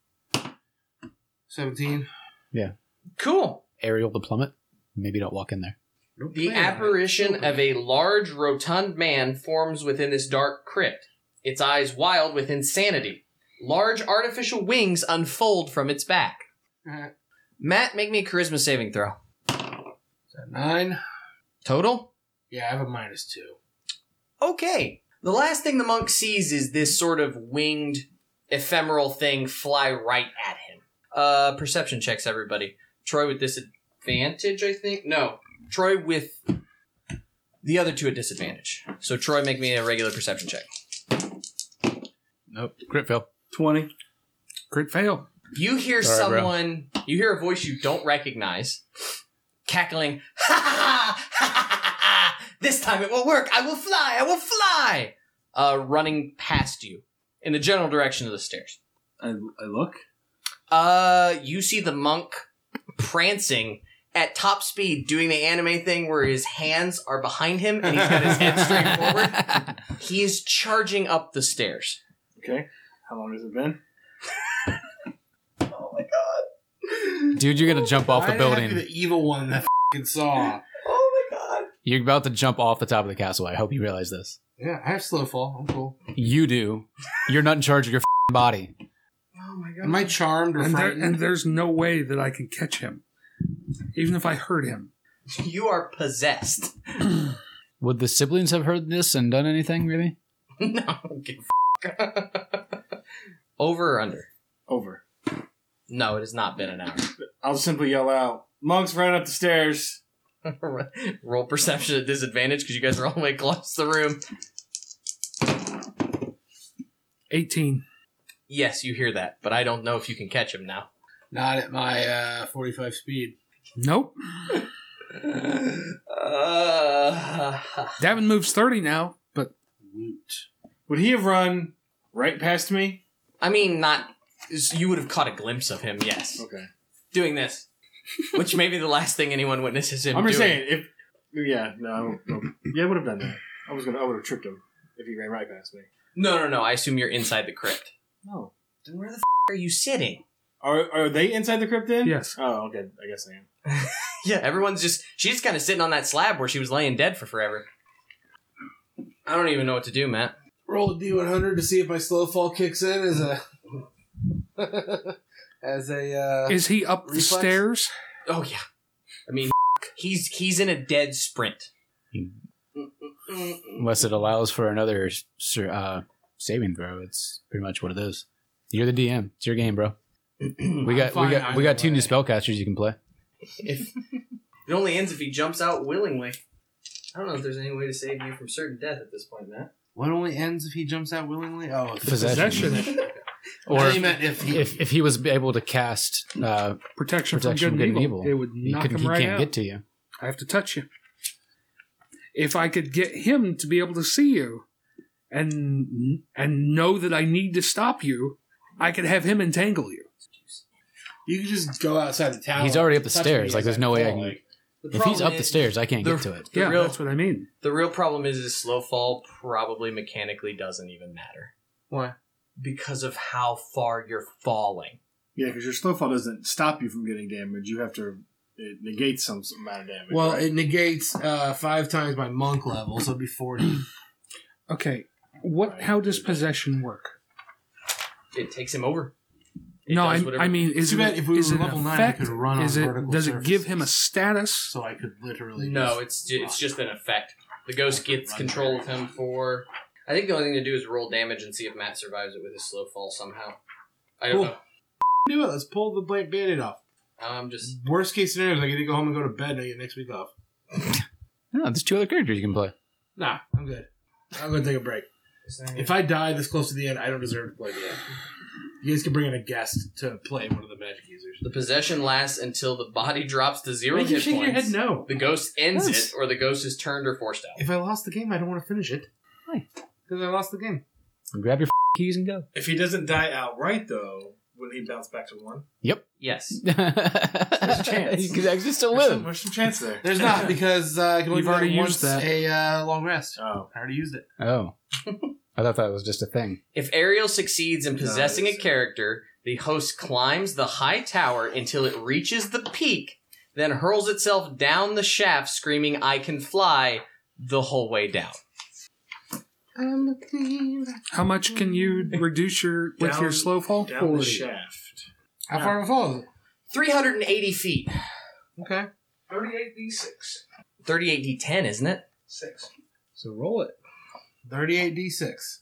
17. Yeah. Cool. Ariel the plummet. Maybe don't walk in there. The apparition of a large, rotund man forms within this dark crypt, its eyes wild with insanity. Large artificial wings unfold from its back. Matt, make me a charisma saving throw. Is that 9? Total? Yeah, I have a -2. Okay. The last thing the monk sees is this sort of winged, ephemeral thing fly right at him. Perception checks, everybody. Troy with disadvantage, I think? No. Troy with the other two at disadvantage. So Troy, make me a regular perception check. Nope. Crit fail. 20. Crit fail. You hear Sorry, someone, you hear a voice you don't recognize, cackling, ha ha ha ha ha ha! This time it will work! I will fly! Running past you in the general direction of the stairs. I look. You see the monk prancing at top speed, doing the anime thing where his hands are behind him and he's got his head straight forward. He is charging up the stairs. Okay. How long has it been? Oh my god. Dude, you're gonna jump off the Why'd it have to be building. the evil one that f***ing saw. Oh my god. You're about to jump off the top of the castle. I hope you realize this. Yeah, I have slow fall. I'm cool. You do. You're not in charge of your body. Oh my god. Am I charmed or And, frightened? there's no way that I can catch him. Even if I hurt him. You are possessed. Would the siblings have heard this and done anything, really? No, I don't give a f***. Over or under? Over. No, it has not been an hour. I'll simply yell out, "Monks running up the stairs." Roll perception at disadvantage because you guys are all the way across the room. 18. Yes, you hear that, but I don't know if you can catch him now. Not at my 45 speed. Nope. Davin moves 30 now, but Woot. Would he have run right past me? I mean, not... You would have caught a glimpse of him, yes. Okay. Doing this. Which may be the last thing anyone witnesses him I'm just doing. saying, if... Yeah, no. Yeah, I would have done that. I would have tripped him if he ran right past me. No. I assume you're inside the crypt. No. Then where the f*** are you sitting? Are they inside the crypt then? yes. Oh, okay. I guess I am. Yeah, everyone's just... She's just kind of sitting on that slab where she was laying dead for forever. I don't even know what to do, Matt. Roll a D100 to see if my slow fall kicks in as a as a. Is he up the reflex? stairs? Oh yeah. I mean, he's in a dead sprint. Unless it allows for another saving throw, it's pretty much what it is. You're the DM. It's your game, bro. We got 2 new spellcasters you can play. If it only ends if he jumps out willingly. I don't know if there's any way to save you from certain death at this point, Matt. What only ends if he jumps out willingly? Oh, Possession. Or I meant if he was able to cast Protection from good and evil. It would knock him right out. He can't get to you. I have to touch you. If I could get him to be able to see you and know that I need to stop you, I could have him entangle you. you can just go outside the tower. He's already up the touch stairs. me Like, as there's I no way I fall, can. like- If he's up the stairs, I can't get to it. Yeah, real- that's what I mean. The real problem is slow fall probably mechanically doesn't even matter. Why? Because of how far you're falling. Yeah, because your slow fall doesn't stop you from getting damage. You have to. It negates some amount of damage. Well, right? it negates 5 times my monk level, so it'd be 40. Okay, how does possession work? It takes him over. It No, does whatever- I mean, is Too bad it, if we is were it an level 9, effect? we could run on Is it? vertical Does it give surfaces. him a status? So I could literally. No, just- it's just an effect. The ghost gets control of him for. I think the only thing to do is roll damage and see if Matt survives it with his slow fall somehow. I don't Cool. know. Do it. Let's pull the band-aid off. Just Worst case scenario is I get to go home and go to bed and I get next week off. No, there's 2 other characters you can play. Nah, I'm good. I'm going to take a break. If I die this close to the end, I don't deserve to play the end. You guys can bring in a guest to play one of the magic users. the possession lasts until the body drops to 0 Make you hit shake your points. head no. The ghost ends Yes. it, or the ghost is turned or forced out. If I lost the game, I don't want to finish it. Why? Because I lost the game. Grab your keys and go. if he doesn't die outright, though, will he bounce back to 1? Yes. There's a chance. He could actually still There's live. some chance there. There's not, because I can only You've do already that once used that. a long rest. Oh. I already used it. Oh. I thought that was just a thing. If Ariel succeeds in possessing a Nice. character, the host climbs the high tower until it reaches the peak, then hurls itself down the shaft screaming, "I can fly," the whole way down. How much can you reduce your slow fall? Down 40. the shaft. How far of a fall is it? 380 feet. Okay. 38d6. 38d10, isn't it? 6. So roll it. 38d6.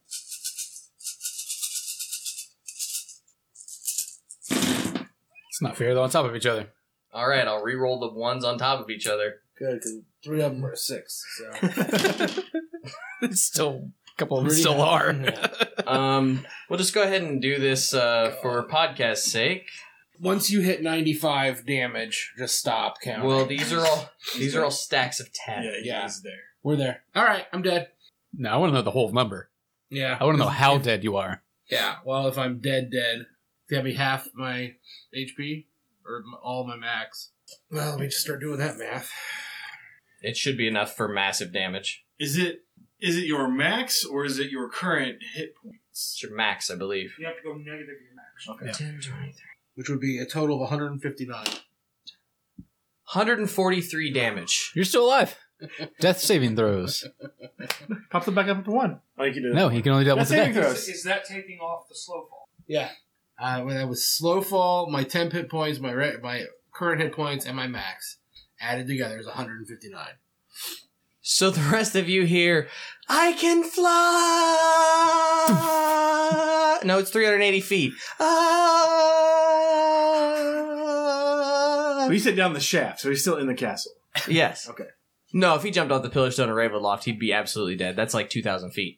It's not fair. They're on top of each other. All right, I'll re-roll the ones on top of each other. Good, because 3 of them are 6. So. It's still a couple of them still are. We'll just go ahead and do this for podcast sake. Once you hit 95 damage, just stop counting. Well, these are all stacks of 10. Yeah. He's there. We're there. All right, I'm dead. No, I want to know the whole number. Yeah. I want to know how dead you are. Yeah, well, if I'm dead, that'd be half my HP or all my max. Well, let me just start doing that math. It should be enough for massive damage. Is it your max or is it your current hit points? It's your max, I believe. You have to go negative your max. Okay. 10, 23. Which would be a total of 159. 143 damage. You're still alive. Death saving throws. Pops it back up to 1. Oh, you can do that. No, he can only do that once a saving day. throws. Is that taking off the slow fall? Yeah. When I was slow fall, my temp hit points, my current hit points, and my max added together is 159. So the rest of you hear, "I can fly!" No, it's 380 feet. But he said down the shaft, so he's still in the castle. Yes. Okay. No, if he jumped off the Pillarstone or Ravenloft, he'd be absolutely dead. That's like 2,000 feet.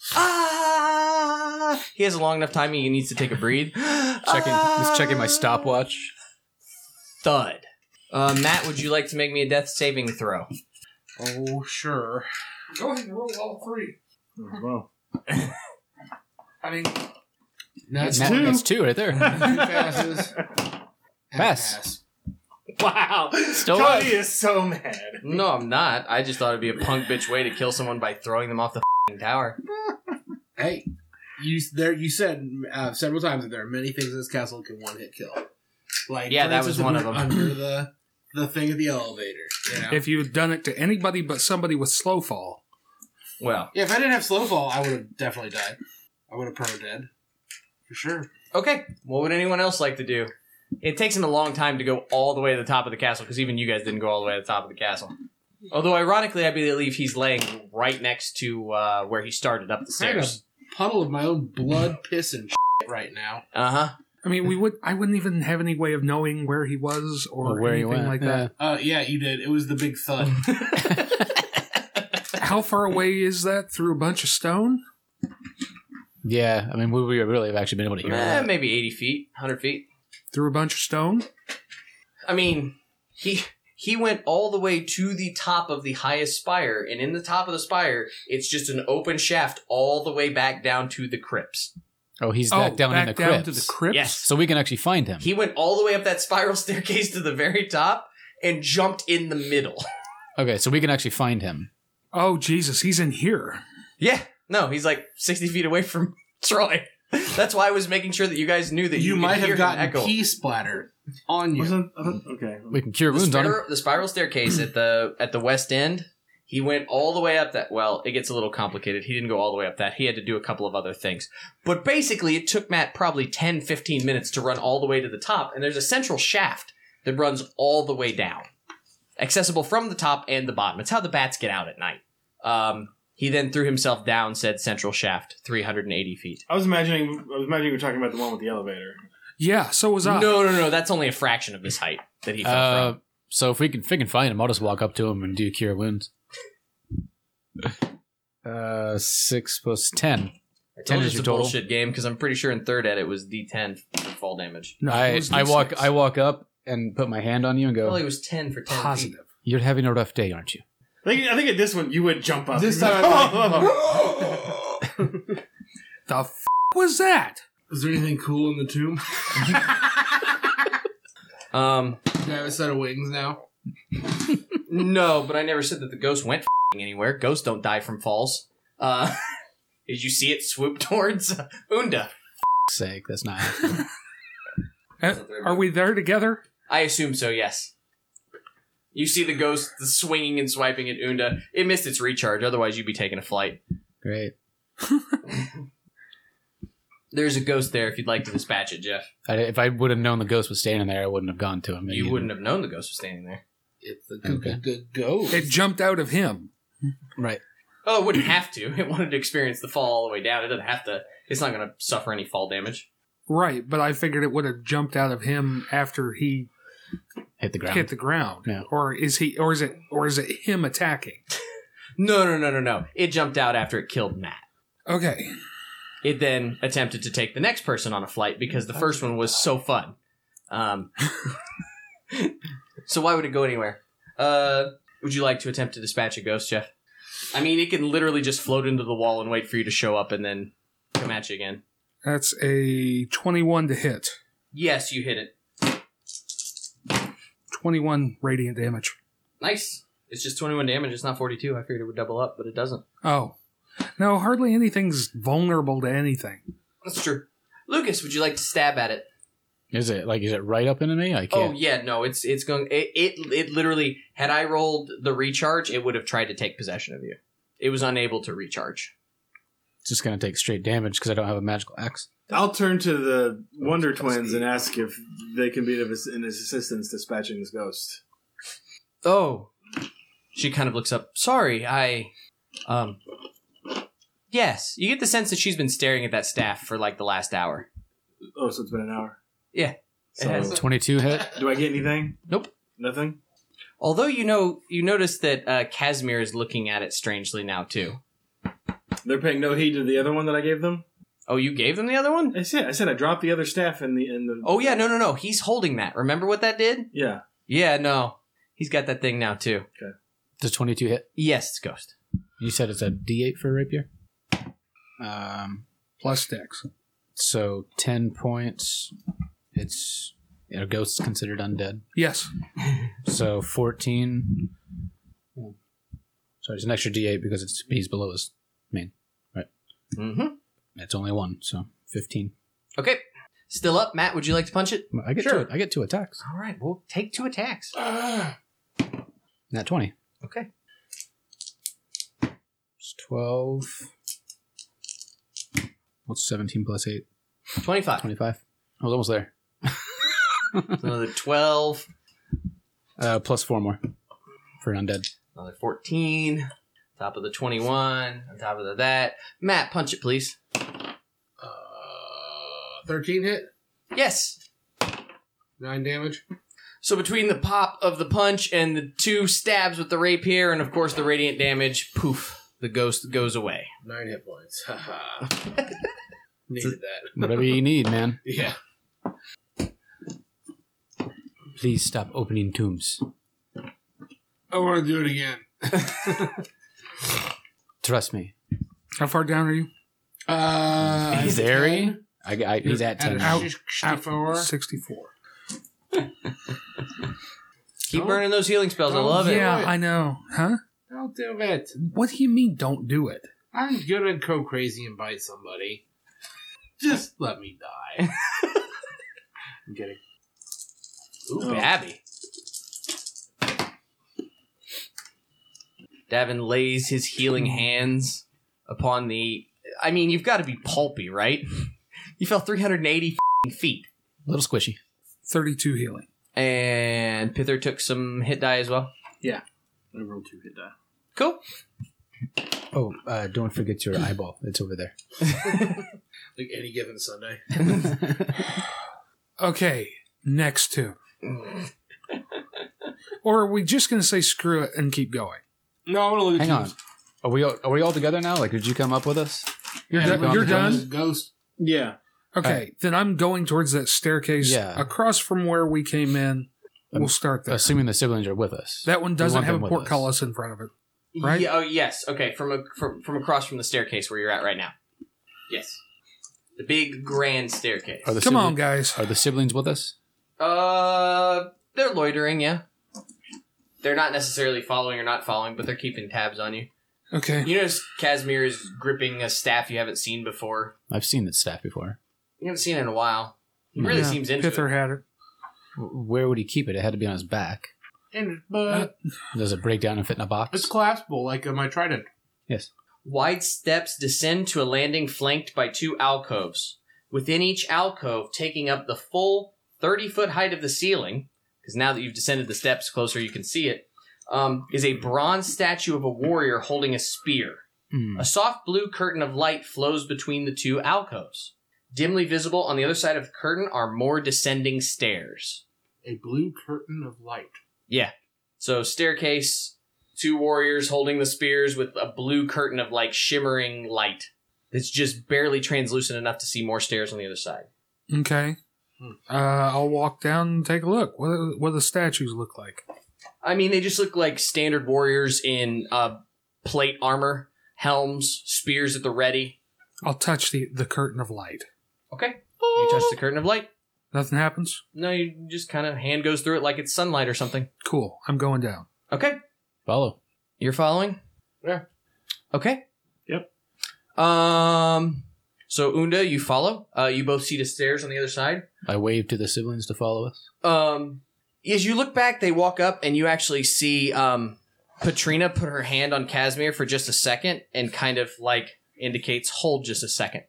He has a long enough time he needs to take a breathe. Checking my stopwatch. Thud. Matt, would you like to make me a death saving throw? Oh, sure. Go ahead and roll all 3. Well, I mean, That's Matt, 2. That's 2 right there. 2 passes. and a Pass. wow. Still Cody alive. is so mad. No, I'm not. I just thought it'd be a punk bitch way to kill someone by throwing them off the tower. Hey, you said several times that there are many things in this castle that can one-hit kill. Like, Yeah, for that was instance, one if of you're them. Under the thing of the elevator. You know? if you had done it to anybody but somebody with slow fall, Well, Yeah, if I didn't have slow fall, I would have definitely died. I would have pro dead. For sure. Okay. What would anyone else like to do? It takes him a long time to go all the way to the top of the castle, because even you guys didn't go all the way to the top of the castle. Although, ironically, I believe he's laying right next to where he started up the I had a stairs. puddle of my own blood, piss, and shit right now. Uh-huh. I mean, I wouldn't even have any way of knowing where he was or where he anything went. like that. Yeah, you did. It was the big thud. How far away is that through a bunch of stone? Yeah, I mean, would we really have actually been able to hear that? Maybe 80 feet, 100 feet. Through a bunch of stone? I mean, he went all the way to the top of the highest spire, and in the top of the spire, it's just an open shaft all the way back down to the crypts. Oh, he's back down in the down crypts. to the crypts? Yes. So we can actually find him. He went all the way up that spiral staircase to the very top and jumped in the middle. Okay, so we can actually find him. Oh, Jesus, he's in here. Yeah. No, he's like 60 feet away from Troy. That's why I was making sure that you guys knew that You could might hear have him gotten echo. pee splatter on you. Okay. We can cure The wounds on him. spiral staircase at the west end, he went all the way up that. Well, it gets a little complicated. He didn't go all the way up that. He had to do a couple of other things. But basically, it took Matt probably 10, 15 minutes to run all the way to the top, and there's a central shaft that runs all the way down. Accessible from the top and the bottom. It's how the bats get out at night. He then threw himself down said central shaft, 380 feet. I was imagining you were talking about the one with the elevator. Yeah, so was I. No. That's only a fraction of his height that he fell from. So if we can find him, I'll just walk up to him and do cure wounds. 6 plus 10. I 10 told you is it's your a total. bullshit game because I'm pretty sure in third ed it was D10 for fall damage. No, it was I D6. walk up and put my hand on you and go, Well, it was 10 for 10 feet. Positive. "You're having a rough day, aren't you?" I think at this one you would jump up. This time The f*** was that? Is there anything cool in the tomb? Do I have a set of wings now? No, but I never said that the ghost went f***ing anywhere. Ghosts don't die from falls. Did you see it swoop towards Unda? Sake, that's not happening. Are we there together? I assume so, yes. You see the ghost swinging and swiping at Unda. It missed its recharge, otherwise you'd be taking a flight. Great. There's a ghost there if you'd like to dispatch it, Jeff. If I would have known the ghost was standing there, I wouldn't have gone to him. You wouldn't have known the ghost was standing there. It's a Okay. good ghost. It jumped out of him. Right. Oh, it wouldn't have to. It wanted to experience the fall all the way down. It doesn't have to. It's not going to suffer any fall damage. Right, but I figured it would have jumped out of him after he Hit the ground. hit the ground. Yeah. Or is it him attacking? No. It jumped out after it killed Matt. Okay. It then attempted to take the next person on a flight because the first one was so fun. So why would it go anywhere? Would you like to attempt to dispatch a ghost, Jeff? I mean, it can literally just float into the wall and wait for you to show up and then come at you again. That's a 21 to hit. Yes, you hit it. 21 radiant damage. Nice. It's just 21 damage. It's not 42. I figured it would double up, but it doesn't. Oh. No, hardly anything's vulnerable to anything. That's true. Lucas, would you like to stab at it? Is it right up into me? I Oh can't. yeah, no, it's going. It literally. Had I rolled the recharge, it would have tried to take possession of you. It was unable to recharge. It's just going to take straight damage because I don't have a magical axe. I'll turn to the Wonder Twins and ask if they can be of his assistance dispatching this ghost. Oh, she kind of looks up. Sorry, Yes, you get the sense that she's been staring at that staff for like the last hour. Oh, so it's been an hour. Yeah. So, has. 22 hit. do I get anything? Nope. Nothing? Although you notice that Casimir is looking at it strangely now too. They're paying no heed to the other one that I gave them? Oh, you gave them the other one? I said I dropped the other staff in the Oh yeah, no. He's holding that. Remember what that did? Yeah. Yeah, no. He's got that thing now too. Does 22 hit? Yes, it's Ghost. You said it's a D8 for rapier? Plus dex. So 10 points. It's ghosts considered undead. Yes. So 14. Sorry, it's an extra D8 because he's below his main. Right. Mm-hmm. It's only 1, so 15. Okay. Still up, Matt. Would you like to punch it? I get Sure. I get 2 attacks. All right. We'll take 2 attacks. Not 20. Okay. It's 12. What's 17 plus 8? 25. 25. I was almost there. Another 12. Plus 4 more for an undead. Another 14. Top of the 21. On top of that. Matt, punch it, please. 13 hit, Yes. 9 damage. So between the pop of the punch and the 2 stabs with the rapier, and of course the radiant damage, poof, the ghost goes away. 9 hit points. Haha. Needed that. Whatever you need, man. Yeah. Please stop opening tombs. I want to do it again. Trust me. How far down are you? He's airy. He's at 10 now. 64. 64. Keep burning those healing spells. I love it. Yeah, I know. Huh? Don't do it. What do you mean, don't do it? I'm gonna go crazy and bite somebody. Just let me die. I'm kidding. Ooh, Babby. Davin lays his healing hands upon the... I mean, you've got to be pulpy, right? You fell 380 feet. A little squishy. 32 healing. And Pither took some hit die as well. I rolled 2 hit die. Cool. Oh, don't forget your eyeball. It's over there. Like any given Sunday. Okay, next two. Or are we just going to say screw it and keep going? No, I want to look at Hang on. Are we all together now? Like, did you come up with us? You're, Yeah, done. You're done? Ghost. Yeah. Okay, then I'm going towards that staircase across from where we came in. We'll start there. Assuming the siblings are with us. That one We doesn't want have them a with portcullis in front of it. Right? Yeah, oh, yes. Okay, from across from the staircase where you're at right now. Yes. The big grand staircase. Are the Come on, sibling- guys. Are the siblings with us? They're loitering, yeah. They're not necessarily following or not following, but they're keeping tabs on you. Okay. You notice Casimir is gripping a staff you haven't seen before. I've seen this staff before. You haven't seen it in a while. He really Yeah, seems into Pither it. had it. Where would he keep it? It had to be on his back. But Does it break down and fit in a it's box? collapsible like my trident. Yes. Wide steps descend to a landing flanked by 2 alcoves. Within each alcove, taking up the full 30-foot height of the ceiling, because now that you've descended the steps closer you can see it, is a bronze statue of a warrior holding a spear. A soft blue curtain of light flows between the 2 alcoves. Dimly visible on the other side of the curtain are more descending stairs. A blue curtain of light. Yeah. So staircase, 2 warriors holding the spears with a blue curtain of like shimmering light. It's just barely translucent enough to see more stairs on the other side. Okay. I'll walk down and take a look. What do the statues look like? I mean, they just look like standard warriors in plate armor, helms, spears at the ready. I'll touch the curtain of light. Okay. You touch the curtain of light. Nothing happens? No, you just kind of hand goes through it like it's sunlight or something. Cool. I'm going down. Okay. Follow. You're following? Yeah. Okay. Yep. So Unda, you follow. You both see the stairs on the other side. I wave to the siblings to follow us. As you look back, they walk up and you actually see Patrina put her hand on Casimir for just a second and kind of like indicates hold just a second.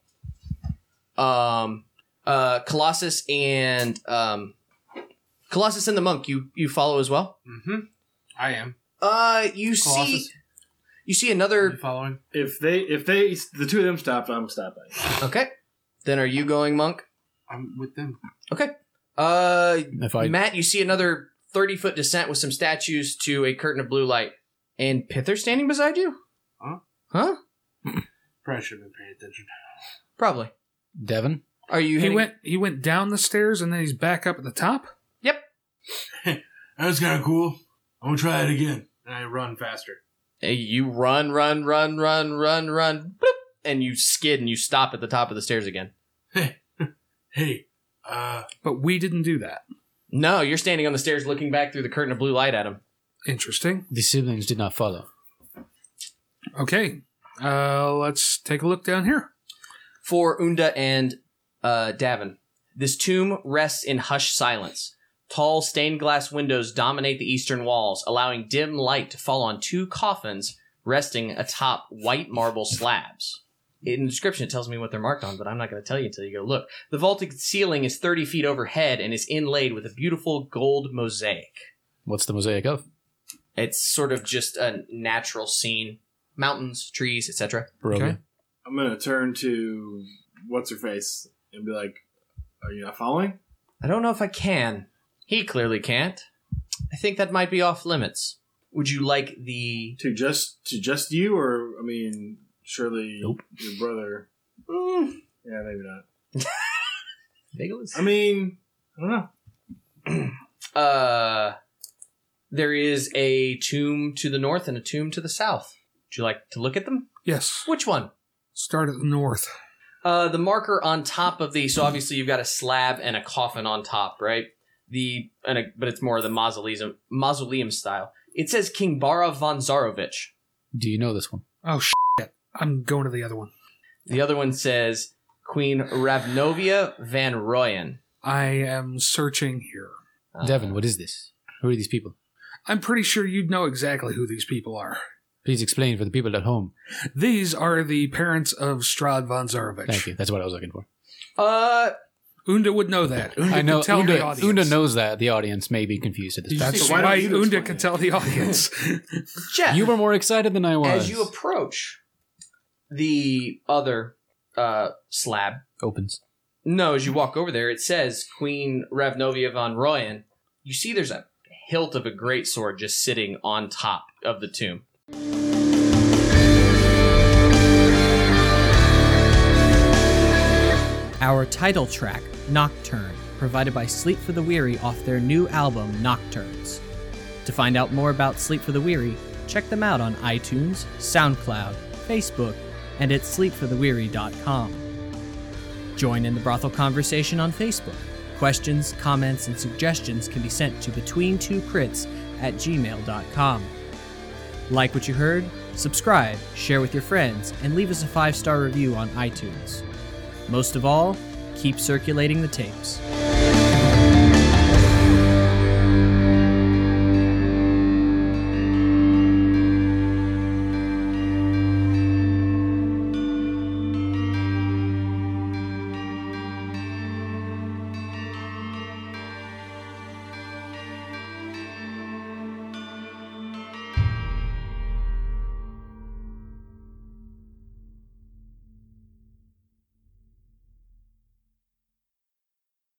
Colossus and the monk, you follow as well. Mm-hmm. I am. You Colossus. see Are another. you following? If the 2 of them stopped, I'm stopping. Okay, then are you going, monk? I'm with them. Okay. If I Matt, you see another 30-foot descent with some statues to a curtain of blue light, and Pither standing beside you. Huh? Huh? Probably should have been paying attention. Probably. Devin, Are you? He went down the stairs and then he's back up at the top? Yep. That was kind of cool. I'm gonna try it again. And I run faster. Hey, you run, bloop, and you skid and you stop at the top of the stairs again. Hey, But we didn't do that. No, you're standing on the stairs looking back through the curtain of blue light at him. Interesting. the siblings did not follow. Okay. Let's take a look down here. For Unda and Davin, this tomb rests in hushed silence. Tall stained glass windows dominate the eastern walls, allowing dim light to fall on 2 coffins resting atop white marble slabs. In the description, it tells me what they're marked on, but I'm not going to tell you until you go look. The vaulted ceiling is 30 feet overhead and is inlaid with a beautiful gold mosaic. What's the mosaic of? It's sort of just a natural scene. Mountains, trees, etc. Okay. I'm going to turn to What's-Her-Face and be like, are you not following? I don't know if I can. He clearly can't. I think that might be off limits. Would you like the... To just you, or, I mean, surely Nope. your brother... Yeah, maybe not. Legolas? I mean, I don't know. There is a tomb to the north and a tomb to the south. Would you like to look at them? Yes. Which one? Start at the north. The marker on top of so obviously you've got a slab and a coffin on top, right? But it's more of the mausoleum style. It says King Bara von Zarovich. Do you know this one? Oh, shit. I'm going to the other one. The other one says Queen Ravnovia van Royen. I am searching here. Devin, what is this? Who are these people? I'm pretty sure you'd know exactly who these people are. Please explain for the people at home. These are the parents of Strahd von Zarovich. Thank you. That's what I was looking for. Unda would know that. Unda I know. could tell the audience. Unda knows that. The audience may be confused at this point. That's So why don't why you Unda explain could it? tell the audience. Jeff, You were more excited than I was. as you approach the other slab, Opens. no, as you walk over there, it says Queen Ravnovia von Royen. You see there's a hilt of a great sword just sitting on top of the tomb. Our title track, Nocturne, provided by Sleep for the Weary off their new album, Nocturnes. To find out more about Sleep for the Weary, check them out on iTunes, SoundCloud, Facebook, and at sleepfortheweary.com. Join in the brothel conversation on Facebook. Questions, comments, and suggestions can be sent to between2crits@gmail.com. Like what you heard? Subscribe, share with your friends, and leave us a 5-star review on iTunes. Most of all, keep circulating the tapes.